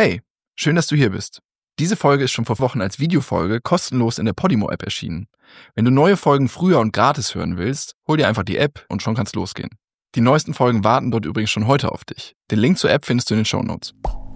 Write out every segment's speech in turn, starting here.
Hey, schön, dass du hier bist. Diese Folge ist schon vor Wochen als Videofolge kostenlos in der Podimo-App erschienen. Wenn du neue Folgen früher und gratis hören willst, hol dir einfach die App und schon kann's losgehen. Die neuesten Folgen warten dort übrigens schon heute auf dich. Den Link zur App findest du in den Shownotes.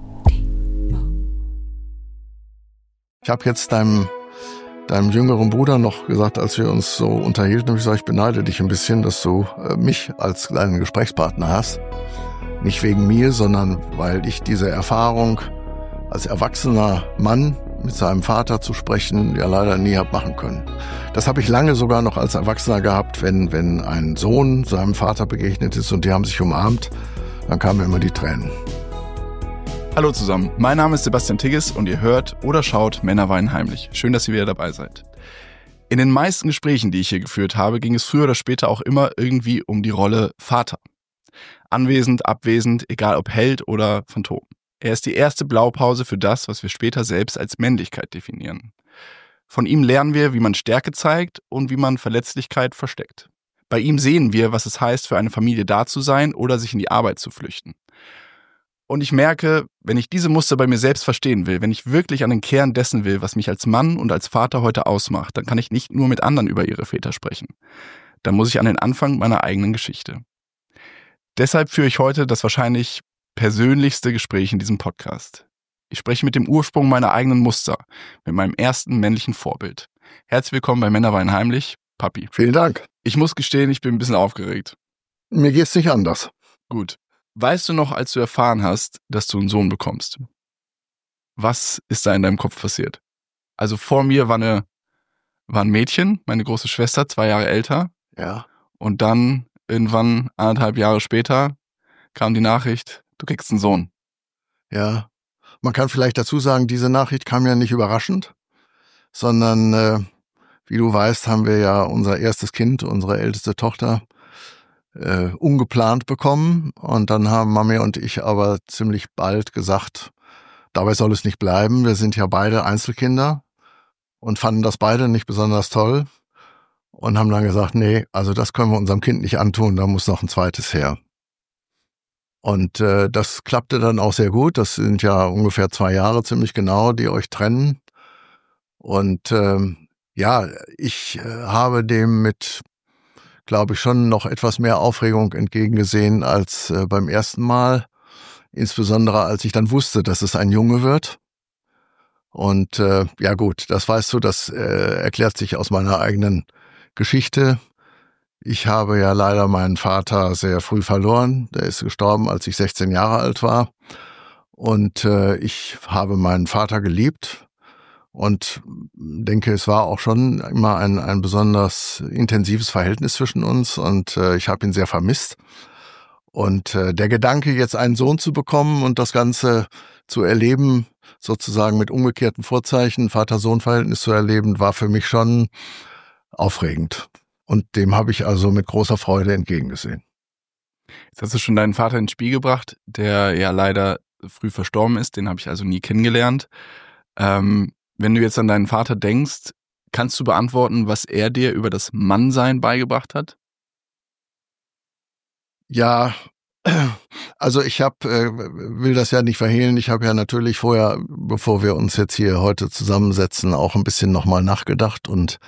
Ich habe jetzt deinem jüngeren Bruder noch gesagt, als wir uns so unterhielten, habe ich gesagt, ich beneide dich ein bisschen, dass du mich als kleinen Gesprächspartner hast. Nicht wegen mir, sondern weil ich diese Erfahrung als erwachsener Mann mit seinem Vater zu sprechen ja leider nie habe machen können. Das habe ich lange sogar noch als Erwachsener gehabt, wenn ein Sohn seinem Vater begegnet ist und die haben sich umarmt, dann kamen immer die Tränen. Hallo zusammen, mein Name ist Sebastian Tigges und ihr hört oder schaut Männer weinen heimlich. Schön, dass ihr wieder dabei seid. In den meisten Gesprächen, die ich hier geführt habe, ging es früher oder später auch immer irgendwie um die Rolle Vater. Anwesend, abwesend, egal ob Held oder Phantom. Er ist die erste Blaupause für das, was wir später selbst als Männlichkeit definieren. Von ihm lernen wir, wie man Stärke zeigt und wie man Verletzlichkeit versteckt. Bei ihm sehen wir, was es heißt, für eine Familie da zu sein oder sich in die Arbeit zu flüchten. Und ich merke, wenn ich diese Muster bei mir selbst verstehen will, wenn ich wirklich an den Kern dessen will, was mich als Mann und als Vater heute ausmacht, dann kann ich nicht nur mit anderen über ihre Väter sprechen. Dann muss ich an den Anfang meiner eigenen Geschichte. Deshalb führe ich heute das wahrscheinlich persönlichste Gespräch in diesem Podcast. Ich spreche mit dem Ursprung meiner eigenen Muster, mit meinem ersten männlichen Vorbild. Herzlich willkommen bei Männer weinen heimlich, Papi. Vielen Dank. Ich muss gestehen, ich bin ein bisschen aufgeregt. Mir geht's nicht anders. Gut. Weißt du noch, als du erfahren hast, dass du einen Sohn bekommst? Was ist da in deinem Kopf passiert? Also vor mir war ein Mädchen, meine große Schwester, 2 Jahre älter. Ja. Und dann irgendwann 1,5 Jahre später kam die Nachricht, du kriegst einen Sohn. Ja. Man kann vielleicht dazu sagen, diese Nachricht kam ja nicht überraschend, sondern wie du weißt, haben wir ja unser erstes Kind, unsere älteste Tochter, ungeplant bekommen. Und dann haben Mami und ich aber ziemlich bald gesagt, dabei soll es nicht bleiben. Wir sind ja beide Einzelkinder und fanden das beide nicht besonders toll und haben dann gesagt, nee, also das können wir unserem Kind nicht antun, da muss noch ein zweites her. Und das klappte dann auch sehr gut. Das sind ja ungefähr 2 Jahre ziemlich genau, die euch trennen. Und ich habe dem mit, glaube ich, schon noch etwas mehr Aufregung entgegengesehen als beim ersten Mal. Insbesondere als ich dann wusste, dass es ein Junge wird. Und ja gut, das weißt du, das erklärt sich aus meiner eigenen Geschichte. Ich habe ja leider meinen Vater sehr früh verloren. Der ist gestorben, als ich 16 Jahre alt war. Und ich habe meinen Vater geliebt. Und denke, es war auch schon immer ein besonders intensives Verhältnis zwischen uns und ich habe ihn sehr vermisst. Und der Gedanke, jetzt einen Sohn zu bekommen und das Ganze zu erleben, sozusagen mit umgekehrten Vorzeichen, Vater-Sohn-Verhältnis zu erleben, war für mich schon aufregend. Und dem habe ich also mit großer Freude entgegengesehen. Jetzt hast du schon deinen Vater ins Spiel gebracht, der ja leider früh verstorben ist. Den habe ich also nie kennengelernt. Wenn du jetzt an deinen Vater denkst, kannst du beantworten, was er dir über das Mannsein beigebracht hat? Ja, also ich will das ja nicht verhehlen, ich habe ja natürlich vorher, bevor wir uns jetzt hier heute zusammensetzen, auch ein bisschen nochmal nachgedacht und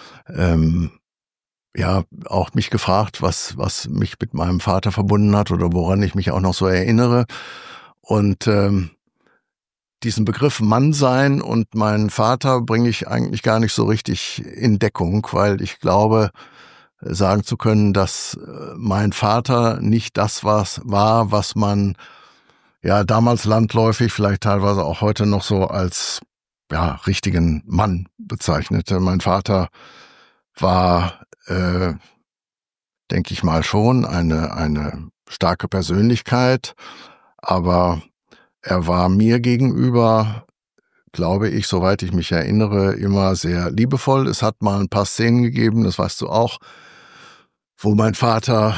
auch mich gefragt, was mich mit meinem Vater verbunden hat oder woran ich mich auch noch so erinnere. Und diesen Begriff Mannsein und meinen Vater bringe ich eigentlich gar nicht so richtig in Deckung, weil ich glaube, sagen zu können, dass mein Vater nicht das war, was man ja damals landläufig, vielleicht teilweise auch heute noch so als richtigen Mann bezeichnete. Mein Vater war, denke ich mal schon, eine starke Persönlichkeit, aber er war mir gegenüber, glaube ich, soweit ich mich erinnere, immer sehr liebevoll. Es hat mal ein paar Szenen gegeben, das weißt du auch, wo mein Vater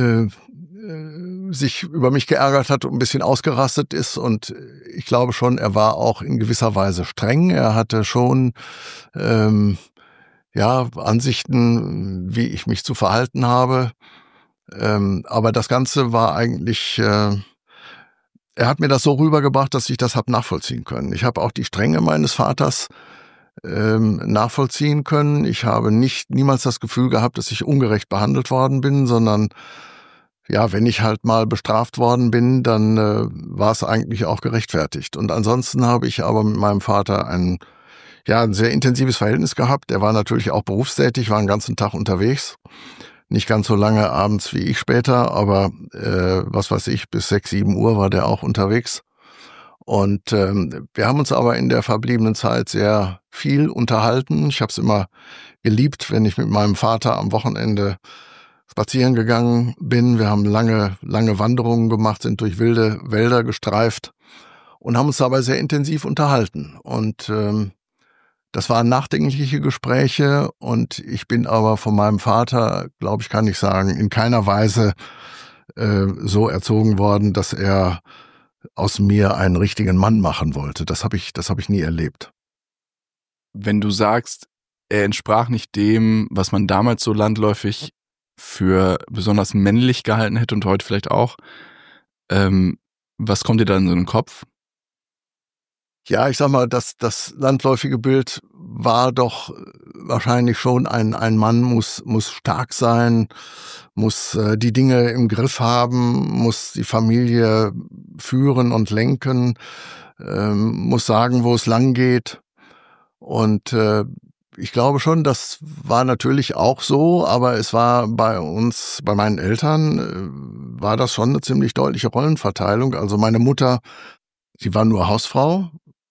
sich über mich geärgert hat und ein bisschen ausgerastet ist. Und ich glaube schon, er war auch in gewisser Weise streng. Er hatte schon Ansichten, wie ich mich zu verhalten habe. Aber das Ganze war eigentlich er hat mir das so rübergebracht, dass ich das habe nachvollziehen können. Ich habe auch die Strenge meines Vaters nachvollziehen können. Ich habe niemals das Gefühl gehabt, dass ich ungerecht behandelt worden bin, sondern ja, wenn ich halt mal bestraft worden bin, dann war es eigentlich auch gerechtfertigt. Und ansonsten habe ich aber mit meinem Vater ein sehr intensives Verhältnis gehabt. Er war natürlich auch berufstätig, war den ganzen Tag unterwegs. Nicht ganz so lange abends wie ich später, aber was weiß ich, bis 6, 7 Uhr war der auch unterwegs. Und wir haben uns aber in der verbliebenen Zeit sehr viel unterhalten. Ich habe es immer geliebt, wenn ich mit meinem Vater am Wochenende spazieren gegangen bin. Wir haben lange Wanderungen gemacht, sind durch wilde Wälder gestreift und haben uns dabei sehr intensiv unterhalten. Und das waren nachdenkliche Gespräche und ich bin aber von meinem Vater, glaube ich, kann ich sagen, in keiner Weise so erzogen worden, dass er aus mir einen richtigen Mann machen wollte. Das habe ich nie erlebt. Wenn du sagst, er entsprach nicht dem, was man damals so landläufig für besonders männlich gehalten hätte und heute vielleicht auch, was kommt dir da in so den Kopf? Ja, ich sag mal, das landläufige Bild war doch wahrscheinlich schon, ein Mann muss stark sein, muss die Dinge im Griff haben, muss die Familie führen und lenken, muss sagen, wo es lang geht. Und ich glaube schon, das war natürlich auch so, aber es war bei meinen Eltern, war das schon eine ziemlich deutliche Rollenverteilung. Also meine Mutter, sie war nur Hausfrau.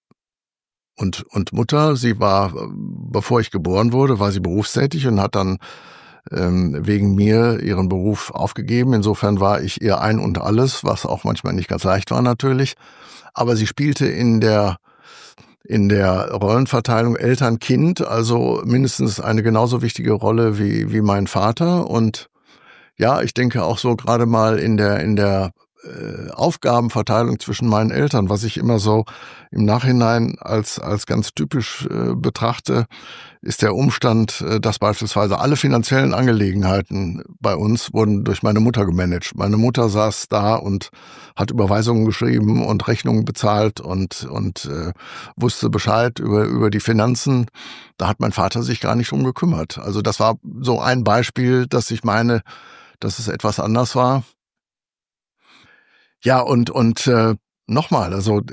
Und Mutter, sie war, bevor ich geboren wurde, war sie berufstätig und hat dann wegen mir ihren Beruf aufgegeben. Insofern war ich ihr ein und alles, was auch manchmal nicht ganz leicht war natürlich. Aber sie spielte in der Rollenverteilung Eltern-Kind, also mindestens eine genauso wichtige Rolle wie mein Vater. Und ja, ich denke auch so gerade mal in der Aufgabenverteilung zwischen meinen Eltern, was ich immer so im Nachhinein als ganz typisch betrachte, ist der Umstand, dass beispielsweise alle finanziellen Angelegenheiten bei uns wurden durch meine Mutter gemanagt. Meine Mutter saß da und hat Überweisungen geschrieben und Rechnungen bezahlt und wusste Bescheid über die Finanzen. Da hat mein Vater sich gar nicht drum gekümmert. Also das war so ein Beispiel, dass ich meine, dass es etwas anders war. Ja, und nochmal, also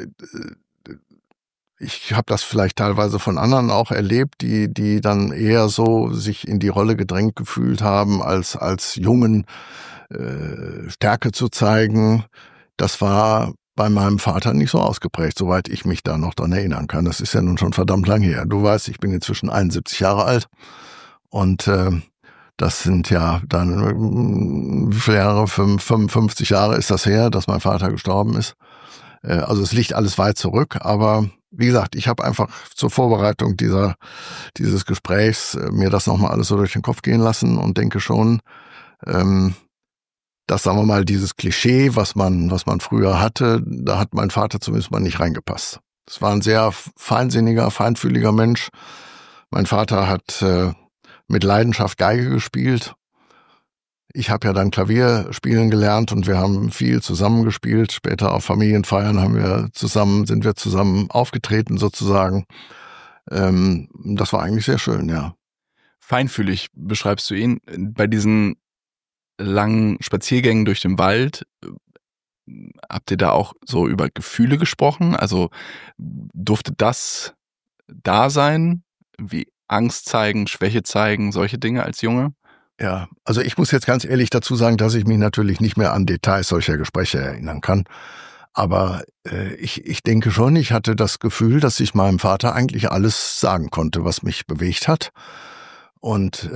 ich habe das vielleicht teilweise von anderen auch erlebt, die dann eher so sich in die Rolle gedrängt gefühlt haben, als Jungen Stärke zu zeigen. Das war bei meinem Vater nicht so ausgeprägt, soweit ich mich da noch dran erinnern kann. Das ist ja nun schon verdammt lang her. Du weißt, ich bin inzwischen 71 Jahre alt und das sind ja dann, wie viele Jahre? 55 Jahre ist das her, dass mein Vater gestorben ist. Also es liegt alles weit zurück, aber wie gesagt, ich habe einfach zur Vorbereitung dieses Gesprächs mir das nochmal alles so durch den Kopf gehen lassen und denke schon, dass, sagen wir mal, dieses Klischee, was man früher hatte, da hat mein Vater zumindest mal nicht reingepasst. Es war ein sehr feinsinniger, feinfühliger Mensch. Mein Vater hat mit Leidenschaft Geige gespielt. Ich habe ja dann Klavier spielen gelernt und wir haben viel zusammen gespielt. Später auf Familienfeiern sind wir zusammen aufgetreten sozusagen. Das war eigentlich sehr schön, ja. Feinfühlig beschreibst du ihn. Bei diesen langen Spaziergängen durch den Wald, habt ihr da auch so über Gefühle gesprochen? Also durfte das da sein? Wie Angst zeigen, Schwäche zeigen, solche Dinge als Junge? Ja, also ich muss jetzt ganz ehrlich dazu sagen, dass ich mich natürlich nicht mehr an Details solcher Gespräche erinnern kann. Aber ich denke schon, ich hatte das Gefühl, dass ich meinem Vater eigentlich alles sagen konnte, was mich bewegt hat. Und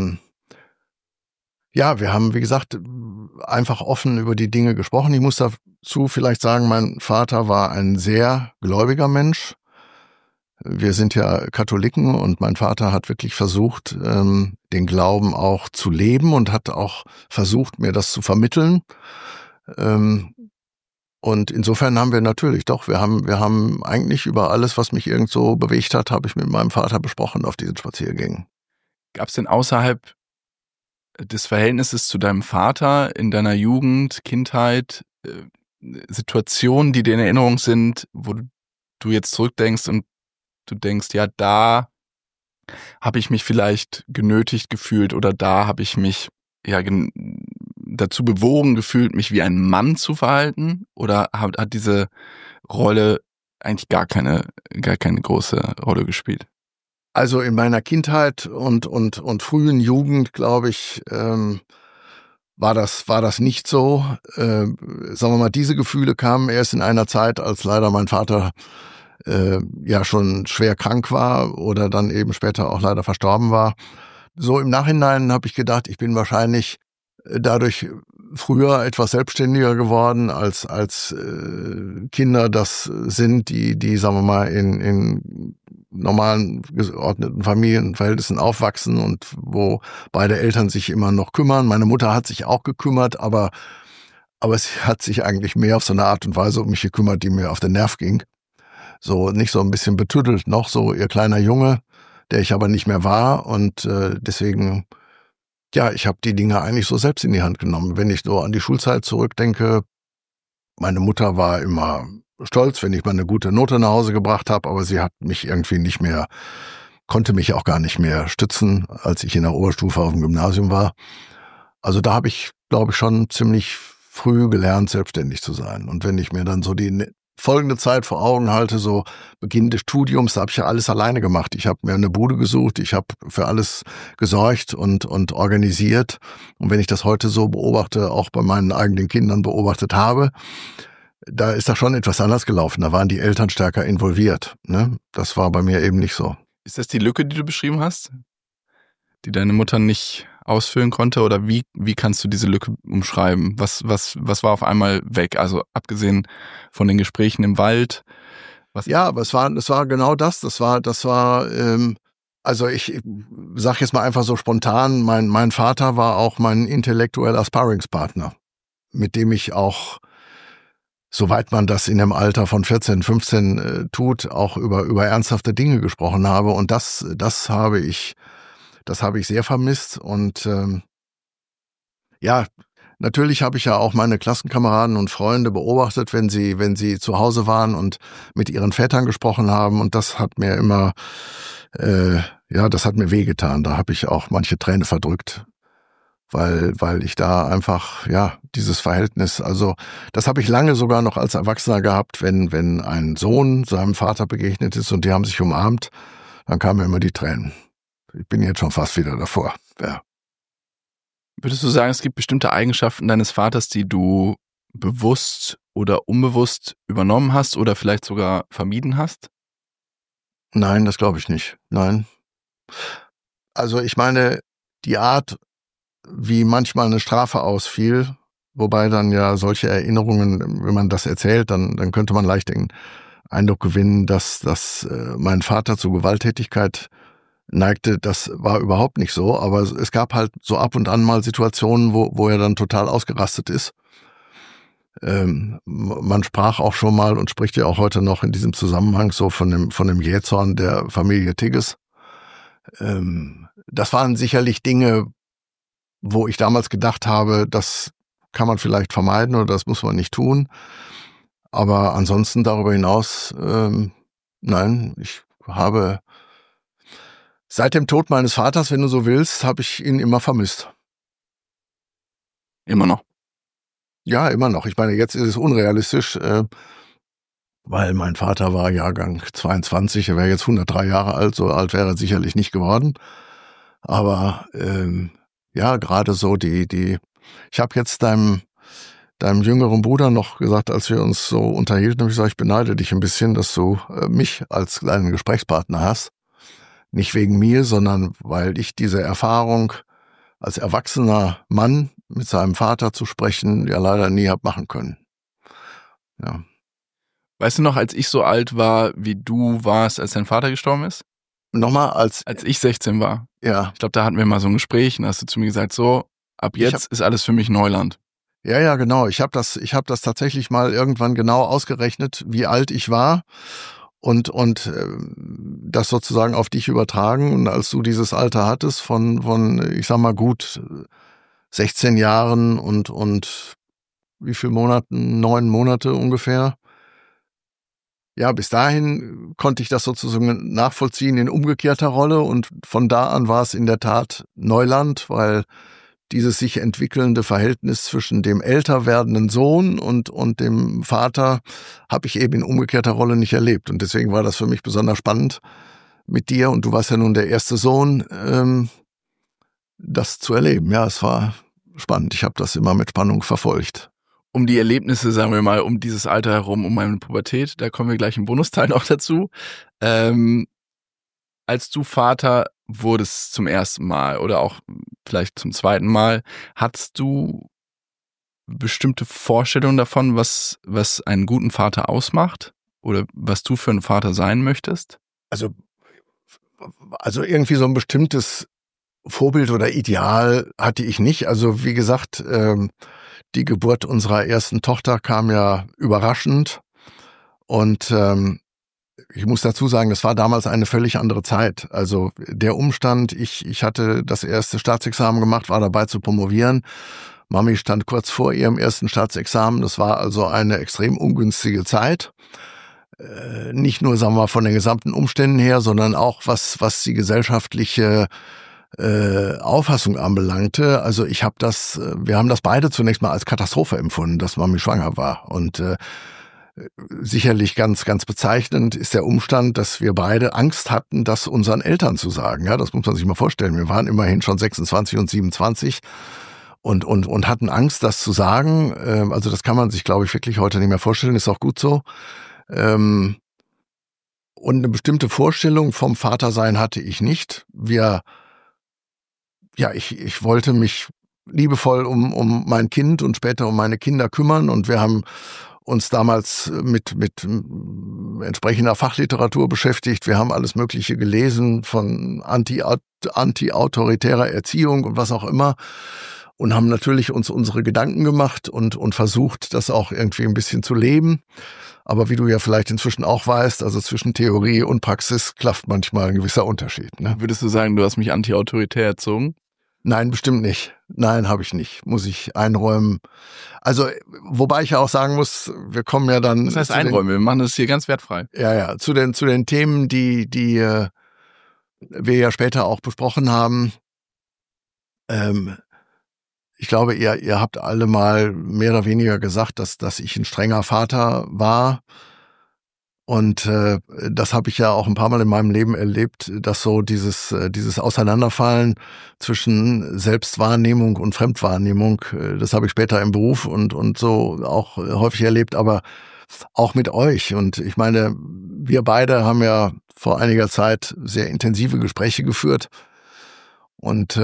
ja, wir haben, wie gesagt, einfach offen über die Dinge gesprochen. Ich muss dazu vielleicht sagen, mein Vater war ein sehr gläubiger Mensch. Wir sind ja Katholiken und mein Vater hat wirklich versucht, den Glauben auch zu leben und hat auch versucht, mir das zu vermitteln. Und insofern haben wir natürlich wir haben eigentlich über alles, was mich irgend so bewegt hat, habe ich mit meinem Vater besprochen auf diesen Spaziergängen. Gab es denn außerhalb des Verhältnisses zu deinem Vater in deiner Jugend, Kindheit Situationen, die dir in Erinnerung sind, wo du jetzt zurückdenkst und du denkst, ja, da habe ich mich vielleicht genötigt gefühlt oder da habe ich mich ja dazu bewogen gefühlt, mich wie ein Mann zu verhalten? Oder hat diese Rolle eigentlich gar keine große Rolle gespielt? Also in meiner Kindheit und frühen Jugend, glaube ich, war das nicht so. Sagen wir mal, diese Gefühle kamen erst in einer Zeit, als leider mein Vater ja schon schwer krank war oder dann eben später auch leider verstorben war. So im Nachhinein habe ich gedacht, ich bin wahrscheinlich dadurch früher etwas selbstständiger geworden als Kinder das sind, die sagen wir mal in normalen geordneten Familienverhältnissen aufwachsen und wo beide Eltern sich immer noch kümmern. Meine Mutter hat sich auch gekümmert, aber sie hat sich eigentlich mehr auf so eine Art und Weise um mich gekümmert, die mir auf den Nerv ging. So nicht so ein bisschen betüttelt noch, so ihr kleiner Junge, der ich aber nicht mehr war und deswegen, ja, ich habe die Dinge eigentlich so selbst in die Hand genommen. Wenn ich so an die Schulzeit zurückdenke, meine Mutter war immer stolz, wenn ich mal eine gute Note nach Hause gebracht habe, aber sie hat mich irgendwie nicht mehr, konnte mich auch gar nicht mehr stützen, als ich in der Oberstufe auf dem Gymnasium war. Also da habe ich, glaube ich, schon ziemlich früh gelernt, selbstständig zu sein. Und wenn ich mir dann so die folgende Zeit vor Augen halte, so Beginn des Studiums, da habe ich ja alles alleine gemacht. Ich habe mir eine Bude gesucht, ich habe für alles gesorgt und organisiert. Und wenn ich das heute so beobachte, auch bei meinen eigenen Kindern beobachtet habe, da ist das schon etwas anders gelaufen. Da waren die Eltern stärker involviert. Ne? Das war bei mir eben nicht so. Ist das die Lücke, die du beschrieben hast, die deine Mutter nicht ausfüllen konnte? Oder wie kannst du diese Lücke umschreiben? Was war auf einmal weg? Also abgesehen von den Gesprächen im Wald. Ja, aber es war genau das. Das war also ich sag jetzt mal einfach so spontan, mein Vater war auch mein intellektueller Sparringspartner, mit dem ich auch, soweit man das in dem Alter von 14, 15 tut, auch über ernsthafte Dinge gesprochen habe. Und das habe ich sehr vermisst. Und ja, natürlich habe ich ja auch meine Klassenkameraden und Freunde beobachtet, wenn sie zu Hause waren und mit ihren Vätern gesprochen haben. Und das hat mir immer, das hat mir wehgetan. Da habe ich auch manche Träne verdrückt, weil ich da einfach, ja, dieses Verhältnis, also das habe ich lange sogar noch als Erwachsener gehabt, wenn ein Sohn seinem Vater begegnet ist und die haben sich umarmt, dann kamen mir immer die Tränen. Ich bin jetzt schon fast wieder davor, ja. Würdest du sagen, es gibt bestimmte Eigenschaften deines Vaters, die du bewusst oder unbewusst übernommen hast oder vielleicht sogar vermieden hast? Nein, das glaube ich nicht. Nein. Also ich meine, die Art, wie manchmal eine Strafe ausfiel, wobei dann ja solche Erinnerungen, wenn man das erzählt, dann könnte man leicht den Eindruck gewinnen, dass mein Vater zu Gewalttätigkeit neigte, das war überhaupt nicht so, aber es gab halt so ab und an mal Situationen, wo er dann total ausgerastet ist. Man sprach auch schon mal und spricht ja auch heute noch in diesem Zusammenhang so von dem Jähzorn der Familie Tigges. Das waren sicherlich Dinge, wo ich damals gedacht habe, das kann man vielleicht vermeiden oder das muss man nicht tun. Aber ansonsten darüber hinaus, nein, ich habe seit dem Tod meines Vaters, wenn du so willst, habe ich ihn immer vermisst. Immer noch? Ja, immer noch. Ich meine, jetzt ist es unrealistisch, weil mein Vater war Jahrgang 22, er wäre jetzt 103 Jahre alt, so alt wäre er sicherlich nicht geworden. Aber ja, gerade so ich habe jetzt deinem jüngeren Bruder noch gesagt, als wir uns so unterhielten, habe ich gesagt, ich beneide dich ein bisschen, dass du mich als kleinen Gesprächspartner hast. Nicht wegen mir, sondern weil ich diese Erfahrung als erwachsener Mann mit seinem Vater zu sprechen, ja leider nie habe machen können. Ja. Weißt du noch, als ich so alt war, wie du warst, als dein Vater gestorben ist? Nochmal, als ich 16 war. Ja. Ich glaube, da hatten wir mal so ein Gespräch und hast du zu mir gesagt, so, ab jetzt ist alles für mich Neuland. Ja, genau. Ich hab das tatsächlich mal irgendwann genau ausgerechnet, wie alt ich war und das sozusagen auf dich übertragen. Und als du dieses Alter hattest von ich sag mal gut 16 Jahren und wie viele Monaten? 9 Monate ungefähr. Ja, bis dahin konnte ich das sozusagen nachvollziehen in umgekehrter Rolle und von da an war es in der Tat Neuland, weil dieses sich entwickelnde Verhältnis zwischen dem älter werdenden Sohn und dem Vater habe ich eben in umgekehrter Rolle nicht erlebt. Und deswegen war das für mich besonders spannend mit dir. Und du warst ja nun der erste Sohn, das zu erleben. Ja, es war spannend. Ich habe das immer mit Spannung verfolgt. Um die Erlebnisse, sagen wir mal, um dieses Alter herum, um meine Pubertät, da kommen wir gleich im Bonusteil noch dazu. Als du Vater wurdest zum ersten Mal oder auch vielleicht zum zweiten Mal, hattest du bestimmte Vorstellungen davon, was einen guten Vater ausmacht oder was du für ein Vater sein möchtest? Also irgendwie so ein bestimmtes Vorbild oder Ideal hatte ich nicht. Also wie gesagt, die Geburt unserer ersten Tochter kam ja überraschend und ich muss dazu sagen, das war damals eine völlig andere Zeit. Also der Umstand, ich hatte das erste Staatsexamen gemacht, war dabei zu promovieren. Mami stand kurz vor ihrem ersten Staatsexamen. Das war also eine extrem ungünstige Zeit. Nicht nur, sagen wir mal, von den gesamten Umständen her, sondern auch was die gesellschaftliche Auffassung anbelangte. Also wir haben das beide zunächst mal als Katastrophe empfunden, dass Mami schwanger war. Und sicherlich ganz, ganz bezeichnend ist der Umstand, dass wir beide Angst hatten, das unseren Eltern zu sagen. Ja, das muss man sich mal vorstellen. Wir waren immerhin schon 26 und 27 und hatten Angst, das zu sagen. Also das kann man sich, glaube ich, wirklich heute nicht mehr vorstellen. Ist auch gut so. Und eine bestimmte Vorstellung vom Vatersein hatte ich nicht. Ich wollte mich liebevoll um mein Kind und später um meine Kinder kümmern und wir haben uns damals mit entsprechender Fachliteratur beschäftigt. Wir haben alles Mögliche gelesen von anti-autoritärer Erziehung und was auch immer und haben natürlich uns unsere Gedanken gemacht und versucht, das auch irgendwie ein bisschen zu leben. Aber wie du ja vielleicht inzwischen auch weißt, also zwischen Theorie und Praxis klafft manchmal ein gewisser Unterschied. Ne? Würdest du sagen, du hast mich anti-autoritär erzogen? Nein, bestimmt nicht. Nein, habe ich nicht. Muss ich einräumen. Also, wobei ich ja auch sagen muss, wir kommen ja dann... Das heißt einräumen, wir machen das hier ganz wertfrei. Ja, zu den Themen, die wir ja später auch besprochen haben. Ich glaube, ihr habt alle mal mehr oder weniger gesagt, dass ich ein strenger Vater war. Und das habe ich ja auch ein paar Mal in meinem Leben erlebt, dass so dieses Auseinanderfallen zwischen Selbstwahrnehmung und Fremdwahrnehmung, das habe ich später im Beruf und so auch häufig erlebt, aber auch mit euch. Und ich meine, wir beide haben ja vor einiger Zeit sehr intensive Gespräche geführt. Und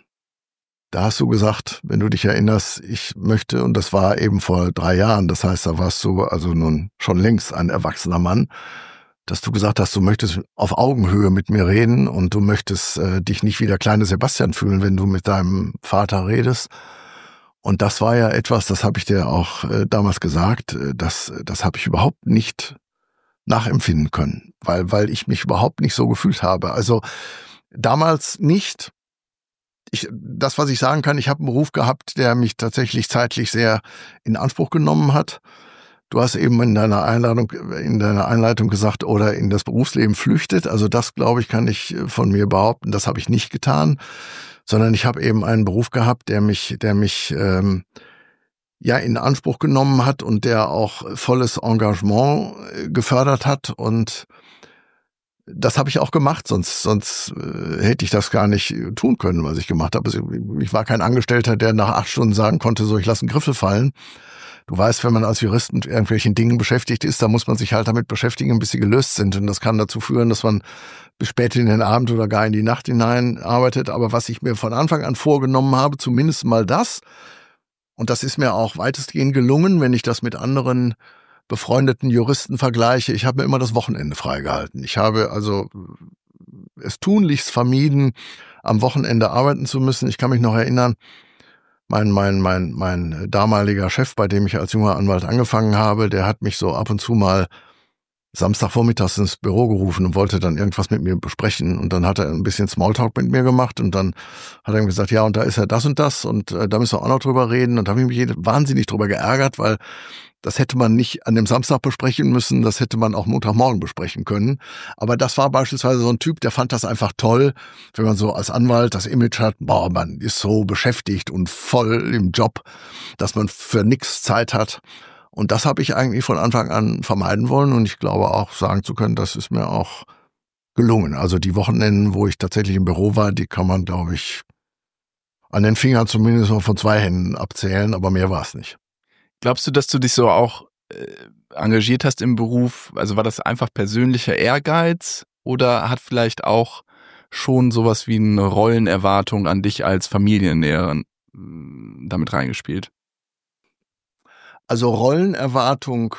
da hast du gesagt, wenn du dich erinnerst, ich möchte, und das war eben vor 3 Jahren, das heißt, da warst du also nun schon längst ein erwachsener Mann, dass du gesagt hast, du möchtest auf Augenhöhe mit mir reden und du möchtest dich nicht wie der kleine Sebastian fühlen, wenn du mit deinem Vater redest. Und das war ja etwas, das habe ich dir auch damals gesagt, das habe ich überhaupt nicht nachempfinden können, weil ich mich überhaupt nicht so gefühlt habe. Also damals nicht. Das, was ich sagen kann, ich habe einen Beruf gehabt, der mich tatsächlich zeitlich sehr in Anspruch genommen hat. Du hast eben in deiner Einleitung gesagt, oder in das Berufsleben flüchtet. Also das, glaube ich, kann ich von mir behaupten. Das habe ich nicht getan, sondern ich habe eben einen Beruf gehabt, der mich in Anspruch genommen hat und der auch volles Engagement gefördert hat und das habe ich auch gemacht, sonst hätte ich das gar nicht tun können, was ich gemacht habe. Also ich war kein Angestellter, der nach 8 Stunden sagen konnte, so, ich lasse einen Griffel fallen. Du weißt, wenn man als Jurist mit irgendwelchen Dingen beschäftigt ist, dann muss man sich halt damit beschäftigen, bis sie gelöst sind. Und das kann dazu führen, dass man bis spät in den Abend oder gar in die Nacht hinein arbeitet. Aber was ich mir von Anfang an vorgenommen habe, zumindest mal das, und das ist mir auch weitestgehend gelungen, wenn ich das mit anderen befreundeten Juristen vergleiche, ich habe mir immer das Wochenende freigehalten. Ich habe also es tunlichst vermieden, am Wochenende arbeiten zu müssen. Ich kann mich noch erinnern, mein damaliger Chef, bei dem ich als junger Anwalt angefangen habe, der hat mich so ab und zu mal Samstagvormittags ins Büro gerufen und wollte dann irgendwas mit mir besprechen. Und dann hat er ein bisschen Smalltalk mit mir gemacht und dann hat er ihm gesagt, ja, und da ist ja das und das und da müssen wir auch noch drüber reden. Und da habe ich mich wahnsinnig drüber geärgert, weil das hätte man nicht an dem Samstag besprechen müssen, das hätte man auch Montagmorgen besprechen können. Aber das war beispielsweise so ein Typ, der fand das einfach toll, wenn man so als Anwalt das Image hat, boah, man ist so beschäftigt und voll im Job, dass man für nichts Zeit hat. Und das habe ich eigentlich von Anfang an vermeiden wollen und ich glaube auch sagen zu können, das ist mir auch gelungen. Also die Wochenenden, wo ich tatsächlich im Büro war, die kann man, glaube ich, an den Fingern zumindest noch von 2 Händen abzählen, aber mehr war es nicht. Glaubst du, dass du dich so auch engagiert hast im Beruf? Also war das einfach persönlicher Ehrgeiz oder hat vielleicht auch schon sowas wie eine Rollenerwartung an dich als Familiennäherin damit reingespielt? Also Rollenerwartung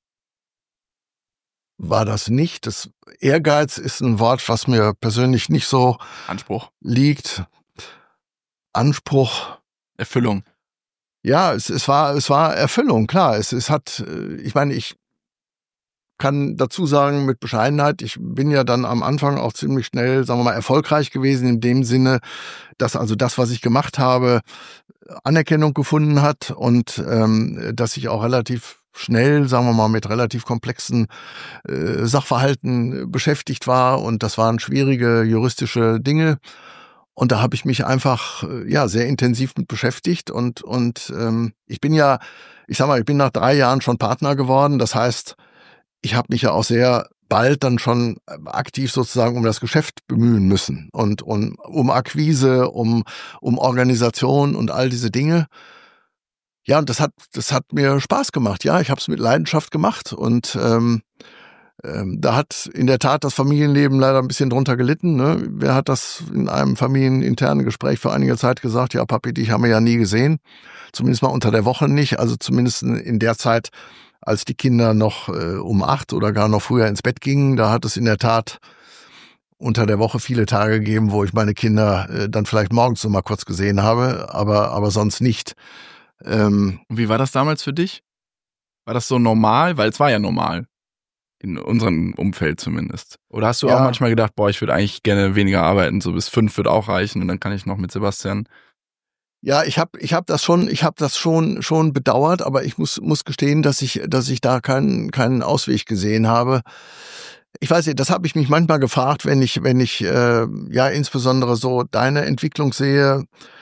war das nicht. Das Ehrgeiz ist ein Wort, was mir persönlich nicht so Anspruch liegt. Anspruch. Erfüllung. Ja, es war Erfüllung, klar. Es hat, ich meine, ich kann dazu sagen mit Bescheidenheit, ich bin ja dann am Anfang auch ziemlich schnell, sagen wir mal, erfolgreich gewesen in dem Sinne, dass also das, was ich gemacht habe, Anerkennung gefunden hat und dass ich auch relativ schnell, sagen wir mal, mit relativ komplexen Sachverhalten beschäftigt war und das waren schwierige juristische Dinge und da habe ich mich einfach sehr intensiv mit beschäftigt und ich bin ja, ich sag mal, ich bin nach 3 Jahren schon Partner geworden, das heißt, ich habe mich ja auch sehr bald dann schon aktiv sozusagen um das Geschäft bemühen müssen und um Akquise, um Organisation und all diese Dinge. Ja, und das hat mir Spaß gemacht. Ja, ich habe es mit Leidenschaft gemacht und da hat in der Tat das Familienleben leider ein bisschen drunter gelitten. Ne? Wer hat das in einem familieninternen Gespräch vor einiger Zeit gesagt? Ja, Papi, dich haben wir ja nie gesehen. Zumindest mal unter der Woche nicht. Also zumindest in der Zeit, als die Kinder noch um 8 oder gar noch früher ins Bett gingen, da hat es in der Tat unter der Woche viele Tage gegeben, wo ich meine Kinder dann vielleicht morgens noch mal kurz gesehen habe, aber sonst nicht. Wie war das damals für dich? War das so normal? Weil es war ja normal. In unserem Umfeld zumindest. Oder hast du auch manchmal gedacht, boah, ich würde eigentlich gerne weniger arbeiten, so bis 5 wird auch reichen und dann kann ich noch mit Sebastian. Ja, ich hab das schon bedauert, aber ich muss gestehen, dass ich da keinen Ausweg gesehen habe. Ich weiß nicht, das habe ich mich manchmal gefragt, wenn ich insbesondere so deine Entwicklung sehe,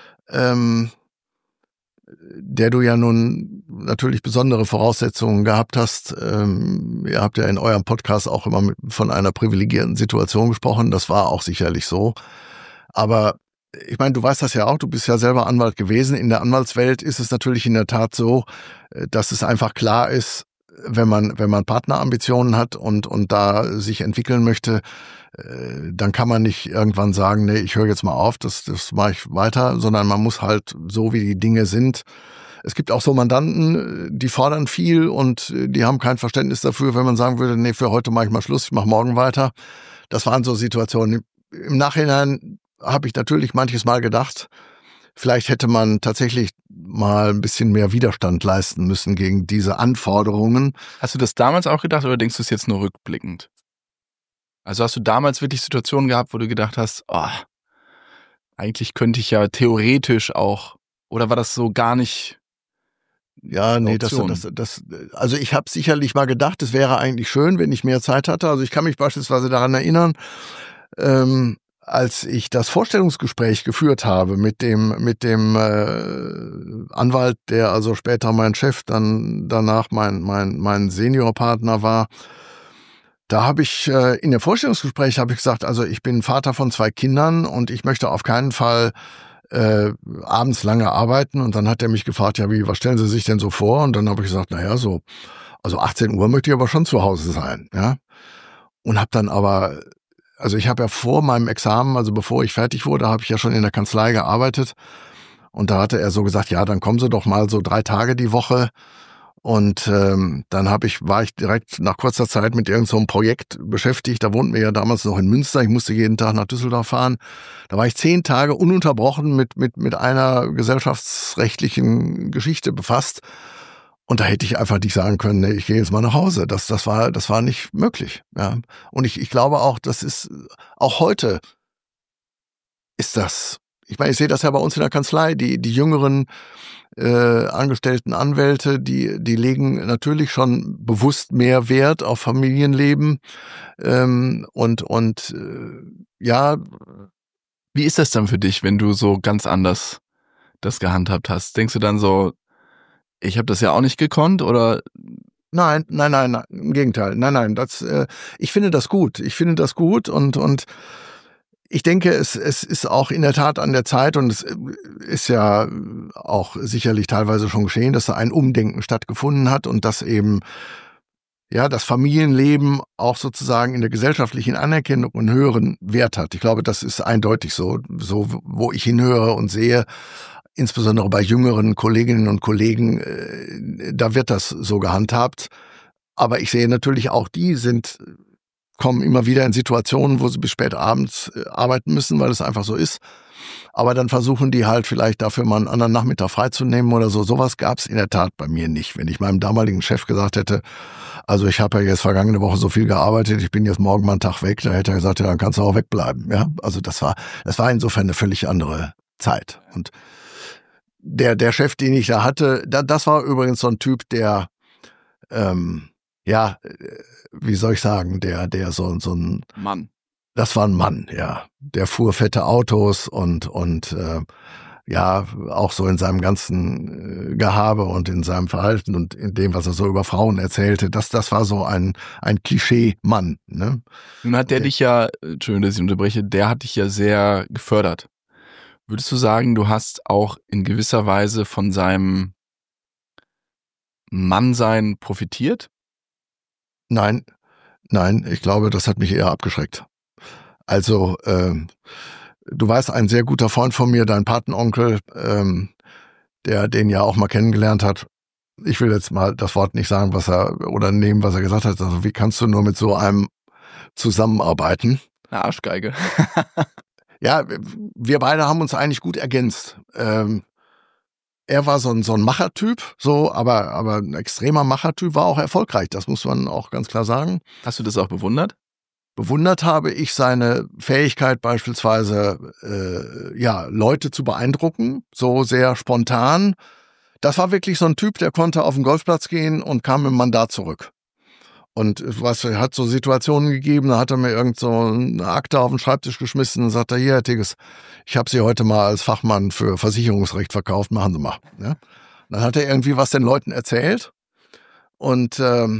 der du ja nun natürlich besondere Voraussetzungen gehabt hast. Ihr habt ja in eurem Podcast auch immer von einer privilegierten Situation gesprochen. Das war auch sicherlich so. Aber ich meine, du weißt das ja auch, du bist ja selber Anwalt gewesen. In der Anwaltswelt ist es natürlich in der Tat so, dass es einfach klar ist, wenn man Partnerambitionen hat und da sich entwickeln möchte, dann kann man nicht irgendwann sagen, nee, ich höre jetzt mal auf, das mache ich weiter, sondern man muss halt so, wie die Dinge sind. Es gibt auch so Mandanten, die fordern viel und die haben kein Verständnis dafür, wenn man sagen würde, nee, für heute mache ich mal Schluss, ich mache morgen weiter. Das waren so Situationen. Im Nachhinein habe ich natürlich manches Mal gedacht, vielleicht hätte man tatsächlich mal ein bisschen mehr Widerstand leisten müssen gegen diese Anforderungen. Hast du das damals auch gedacht oder denkst du es jetzt nur rückblickend? Also hast du damals wirklich Situationen gehabt, wo du gedacht hast, oh, eigentlich könnte ich ja theoretisch auch, oder war das so gar nicht? Ja, nee, also ich habe sicherlich mal gedacht, es wäre eigentlich schön, wenn ich mehr Zeit hatte. Also ich kann mich beispielsweise daran erinnern, als ich das Vorstellungsgespräch geführt habe mit dem Anwalt, der also später mein Chef, dann danach mein Seniorpartner war, da habe ich in dem Vorstellungsgespräch gesagt, also ich bin Vater von 2 Kindern und ich möchte auf keinen Fall abends lange arbeiten. Und dann hat er mich gefragt, ja, was stellen Sie sich denn so vor? Und dann habe ich gesagt, naja, also 18 Uhr möchte ich aber schon zu Hause sein, ja. Und habe dann aber, also ich habe ja vor meinem Examen, also bevor ich fertig wurde, habe ich ja schon in der Kanzlei gearbeitet. Und da hatte er so gesagt, ja, dann kommen Sie doch mal so 3 Tage die Woche. Und dann war ich direkt nach kurzer Zeit mit irgendeinem so Projekt beschäftigt. Da wohnten wir ja damals noch in Münster. Ich musste jeden Tag nach Düsseldorf fahren. Da war ich 10 Tage ununterbrochen mit einer gesellschaftsrechtlichen Geschichte befasst. Und da hätte ich einfach nicht sagen können, nee, ich gehe jetzt mal nach Hause. Das war nicht möglich. Ja. Und ich glaube auch, das ist auch heute ist das. Ich meine, ich sehe das ja bei uns in der Kanzlei. Die jüngeren angestellten Anwälte, die legen natürlich schon bewusst mehr Wert auf Familienleben. Ja. Wie ist das dann für dich, wenn du so ganz anders das gehandhabt hast? Denkst du dann so, ich habe das ja auch nicht gekonnt, oder? Nein, im Gegenteil. Nein, ich finde das gut. Und ich denke, es ist auch in der Tat an der Zeit, und es ist ja auch sicherlich teilweise schon geschehen, dass da ein Umdenken stattgefunden hat und dass eben ja das Familienleben auch sozusagen in der gesellschaftlichen Anerkennung einen höheren Wert hat. Ich glaube, das ist eindeutig so wo ich hinhöre und sehe, insbesondere bei jüngeren Kolleginnen und Kollegen, da wird das so gehandhabt. Aber ich sehe natürlich auch, kommen immer wieder in Situationen, wo sie bis spät abends arbeiten müssen, weil es einfach so ist. Aber dann versuchen die halt vielleicht dafür mal einen anderen Nachmittag freizunehmen oder so. Sowas gab es in der Tat bei mir nicht. Wenn ich meinem damaligen Chef gesagt hätte, also ich habe ja jetzt vergangene Woche so viel gearbeitet, ich bin jetzt morgen mal einen Tag weg, dann hätte er gesagt, ja, dann kannst du auch wegbleiben. Ja, also das war insofern eine völlig andere Zeit. Und der Chef, den ich da hatte, das war übrigens so ein Typ, der wie soll ich sagen, der so ein Mann. Das war ein Mann, ja. Der fuhr fette Autos und auch so in seinem ganzen Gehabe und in seinem Verhalten und in dem, was er so über Frauen erzählte, das war so ein Klischee-Mann, ne? Nun hat der dich ja, Entschuldigung, dass ich unterbreche, der hat dich ja sehr gefördert. Würdest du sagen, du hast auch in gewisser Weise von seinem Mannsein profitiert? Nein, ich glaube, das hat mich eher abgeschreckt. Also, du weißt, ein sehr guter Freund von mir, dein Patenonkel, der den ja auch mal kennengelernt hat. Ich will jetzt mal das Wort nicht sagen, was er gesagt hat. Also, wie kannst du nur mit so einem zusammenarbeiten? Eine Arschgeige. Ja, wir beide haben uns eigentlich gut ergänzt. Er war so ein Machertyp, aber ein extremer Machertyp, war auch erfolgreich, das muss man auch ganz klar sagen. Hast du das auch bewundert? Bewundert habe ich seine Fähigkeit beispielsweise, Leute zu beeindrucken, so sehr spontan. Das war wirklich so ein Typ, der konnte auf den Golfplatz gehen und kam mit dem Mandat zurück. Und hat so Situationen gegeben, da hat er mir irgend so eine Akte auf den Schreibtisch geschmissen und sagte, hier, Herr Tigges, ich habe Sie heute mal als Fachmann für Versicherungsrecht verkauft, machen Sie mal. Ja? Dann hat er irgendwie was den Leuten erzählt und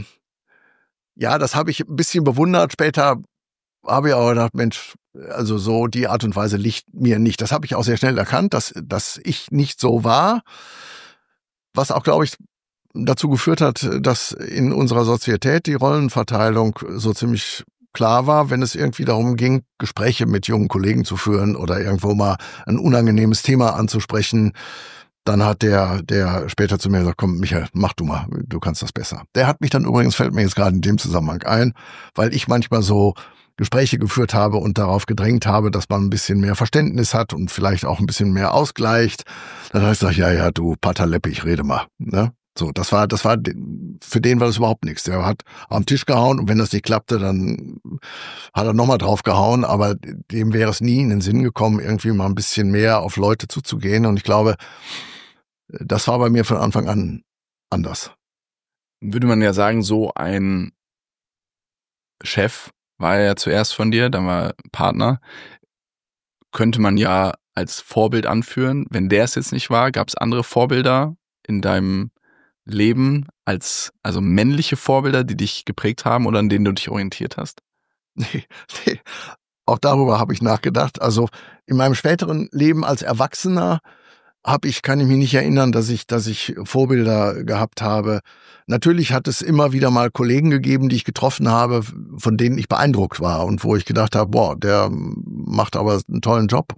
das habe ich ein bisschen bewundert. Später habe ich aber gedacht, Mensch, also so die Art und Weise liegt mir nicht. Das habe ich auch sehr schnell erkannt, dass ich nicht so war, was auch, glaube ich, dazu geführt hat, dass in unserer Sozietät die Rollenverteilung so ziemlich klar war, wenn es irgendwie darum ging, Gespräche mit jungen Kollegen zu führen oder irgendwo mal ein unangenehmes Thema anzusprechen. Dann hat der später zu mir gesagt, komm, Michael, mach du mal, du kannst das besser. Der hat mich dann übrigens, fällt mir jetzt gerade in dem Zusammenhang ein, weil ich manchmal so Gespräche geführt habe und darauf gedrängt habe, dass man ein bisschen mehr Verständnis hat und vielleicht auch ein bisschen mehr ausgleicht. Dann habe ich gesagt, ja, du Paterleppe, ich rede mal, ne? So, das war, für den war das überhaupt nichts. Der hat am Tisch gehauen und wenn das nicht klappte, dann hat er nochmal drauf gehauen, aber dem wäre es nie in den Sinn gekommen, irgendwie mal ein bisschen mehr auf Leute zuzugehen, und ich glaube, das war bei mir von Anfang an anders. Würde man ja sagen, so ein Chef war ja zuerst von dir, dann war Partner, könnte man ja als Vorbild anführen. Wenn der es jetzt nicht war, gab es andere Vorbilder in deinem Leben, also männliche Vorbilder, die dich geprägt haben oder an denen du dich orientiert hast? Nee. Auch darüber habe ich nachgedacht. Also in meinem späteren Leben als Erwachsener kann ich mich nicht erinnern, dass ich Vorbilder gehabt habe. Natürlich hat es immer wieder mal Kollegen gegeben, die ich getroffen habe, von denen ich beeindruckt war und wo ich gedacht habe, boah, der macht aber einen tollen Job.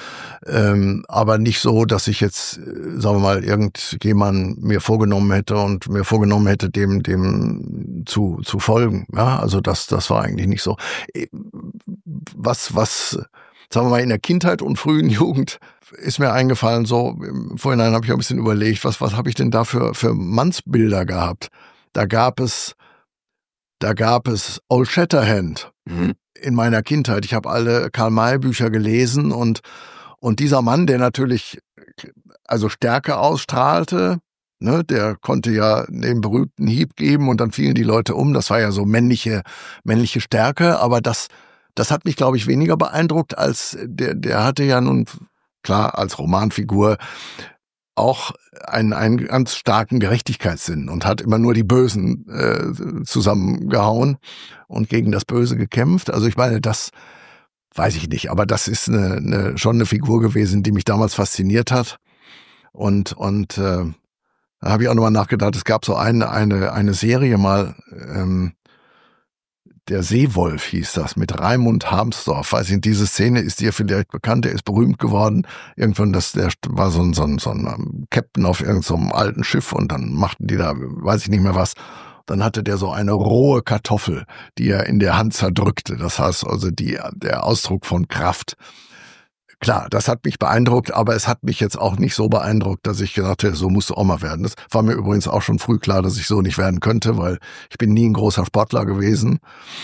Aber nicht so, dass ich jetzt, sagen wir mal, irgendjemand mir vorgenommen hätte, dem zu folgen. Ja, also das war eigentlich nicht so. Was sagen wir mal, in der Kindheit und frühen Jugend ist mir eingefallen, so im Vorhinein habe ich ein bisschen überlegt, was habe ich denn da für Mannsbilder gehabt? Da gab es Old Shatterhand in meiner Kindheit. Ich habe alle Karl-May-Bücher gelesen und dieser Mann, der natürlich also Stärke ausstrahlte, ne, der konnte ja den berühmten Hieb geben und dann fielen die Leute um. Das war ja so männliche Stärke, aber das hat mich, glaube ich, weniger beeindruckt als der hatte ja nun, klar, als Romanfigur auch einen ganz starken Gerechtigkeitssinn und hat immer nur die Bösen zusammengehauen und gegen das Böse gekämpft. Also ich meine, das weiß ich nicht, aber das ist schon eine Figur gewesen, die mich damals fasziniert hat. Und da habe ich auch nochmal nachgedacht, es gab so eine Serie mal, der Seewolf hieß das, mit Raimund Harmsdorf. Weiß ich, diese Szene ist dir vielleicht bekannt, der ist berühmt geworden. Irgendwann, der war so ein Captain auf irgendeinem so alten Schiff und dann machten die da, weiß ich nicht mehr was. Dann hatte der so eine rohe Kartoffel, die er in der Hand zerdrückte. Das heißt also der Ausdruck von Kraft. Klar, das hat mich beeindruckt, aber es hat mich jetzt auch nicht so beeindruckt, dass ich gedacht hätte, so musst du auch mal werden. Das war mir übrigens auch schon früh klar, dass ich so nicht werden könnte, weil ich bin nie ein großer Sportler gewesen.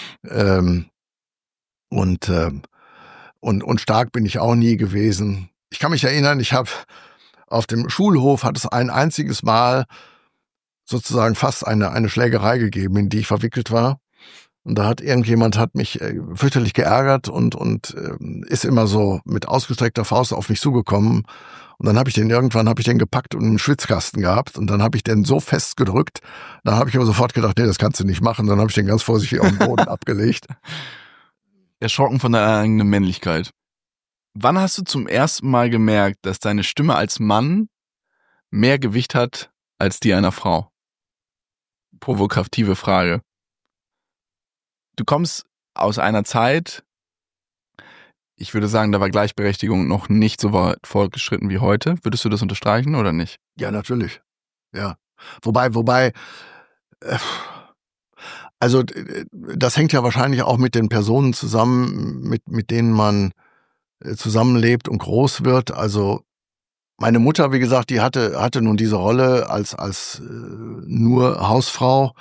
Und stark bin ich auch nie gewesen. Ich kann mich erinnern, ich habe auf dem Schulhof hat es ein einziges Mal sozusagen fast eine Schlägerei gegeben, in die ich verwickelt war. Und da hat mich fürchterlich geärgert und ist immer so mit ausgestreckter Faust auf mich zugekommen. Und dann habe ich den gepackt und im Schwitzkasten gehabt und dann habe ich den so fest gedrückt. Dann habe ich aber sofort gedacht, nee, das kannst du nicht machen. Dann habe ich den ganz vorsichtig auf den Boden abgelegt. Erschrocken von deiner eigenen Männlichkeit. Wann hast du zum ersten Mal gemerkt, dass deine Stimme als Mann mehr Gewicht hat als die einer Frau? Provokative Frage. Du kommst aus einer Zeit, ich würde sagen, da war Gleichberechtigung noch nicht so weit fortgeschritten wie heute. Würdest du das unterstreichen oder nicht? Ja, natürlich. Ja. Wobei, also das hängt ja wahrscheinlich auch mit den Personen zusammen, mit denen man zusammenlebt und groß wird. Also meine Mutter, wie gesagt, die hatte nun diese Rolle als nur Hausfrau.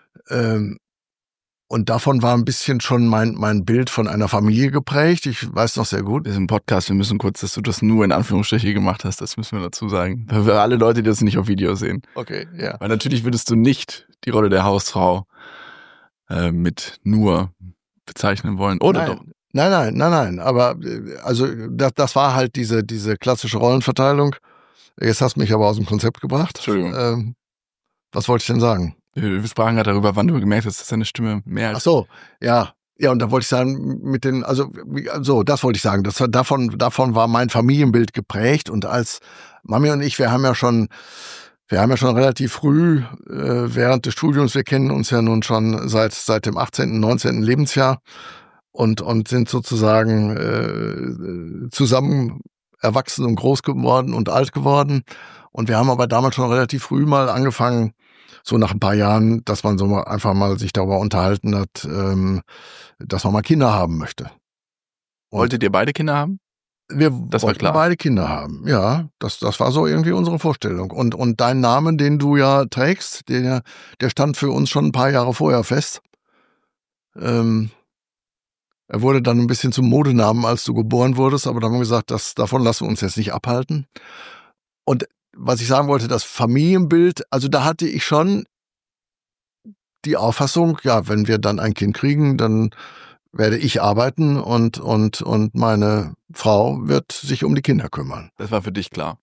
Und davon war ein bisschen schon mein Bild von einer Familie geprägt. Ich weiß noch sehr gut. Wir sind im Podcast, wir müssen kurz, dass du das nur in Anführungsstriche gemacht hast, das müssen wir dazu sagen. Für alle Leute, die das nicht auf Video sehen. Okay, ja. Weil natürlich würdest du nicht die Rolle der Hausfrau mit nur bezeichnen wollen, oder doch? Nein. Aber also das war halt diese klassische Rollenverteilung. Jetzt hast du mich aber aus dem Konzept gebracht. Entschuldigung. Was wollte ich denn sagen? Wir sprachen gerade darüber, wann du gemerkt hast, dass deine Stimme mehr als... Ach so, ja. Ja, und da wollte ich sagen, das wollte ich sagen. Davon war mein Familienbild geprägt. Und als Mami und ich, wir haben ja schon relativ früh während des Studiums, wir kennen uns ja nun schon seit dem 18., 19. Lebensjahr und sind sozusagen zusammen erwachsen und groß geworden und alt geworden. Und wir haben aber damals schon relativ früh mal angefangen, so nach ein paar Jahren, dass man so einfach mal sich darüber unterhalten hat, dass man mal Kinder haben möchte. Und wolltet ihr beide Kinder haben? Wir wollten beide Kinder haben, ja. Das war so irgendwie unsere Vorstellung. Und dein Name, den du ja trägst, der stand für uns schon ein paar Jahre vorher fest. Er wurde dann ein bisschen zum Modenamen, als du geboren wurdest, aber da haben wir gesagt, davon lassen wir uns jetzt nicht abhalten. Und was ich sagen wollte, das Familienbild, also da hatte ich schon die Auffassung, ja, wenn wir dann ein Kind kriegen, dann werde ich arbeiten und meine Frau wird sich um die Kinder kümmern. Das war für dich klar?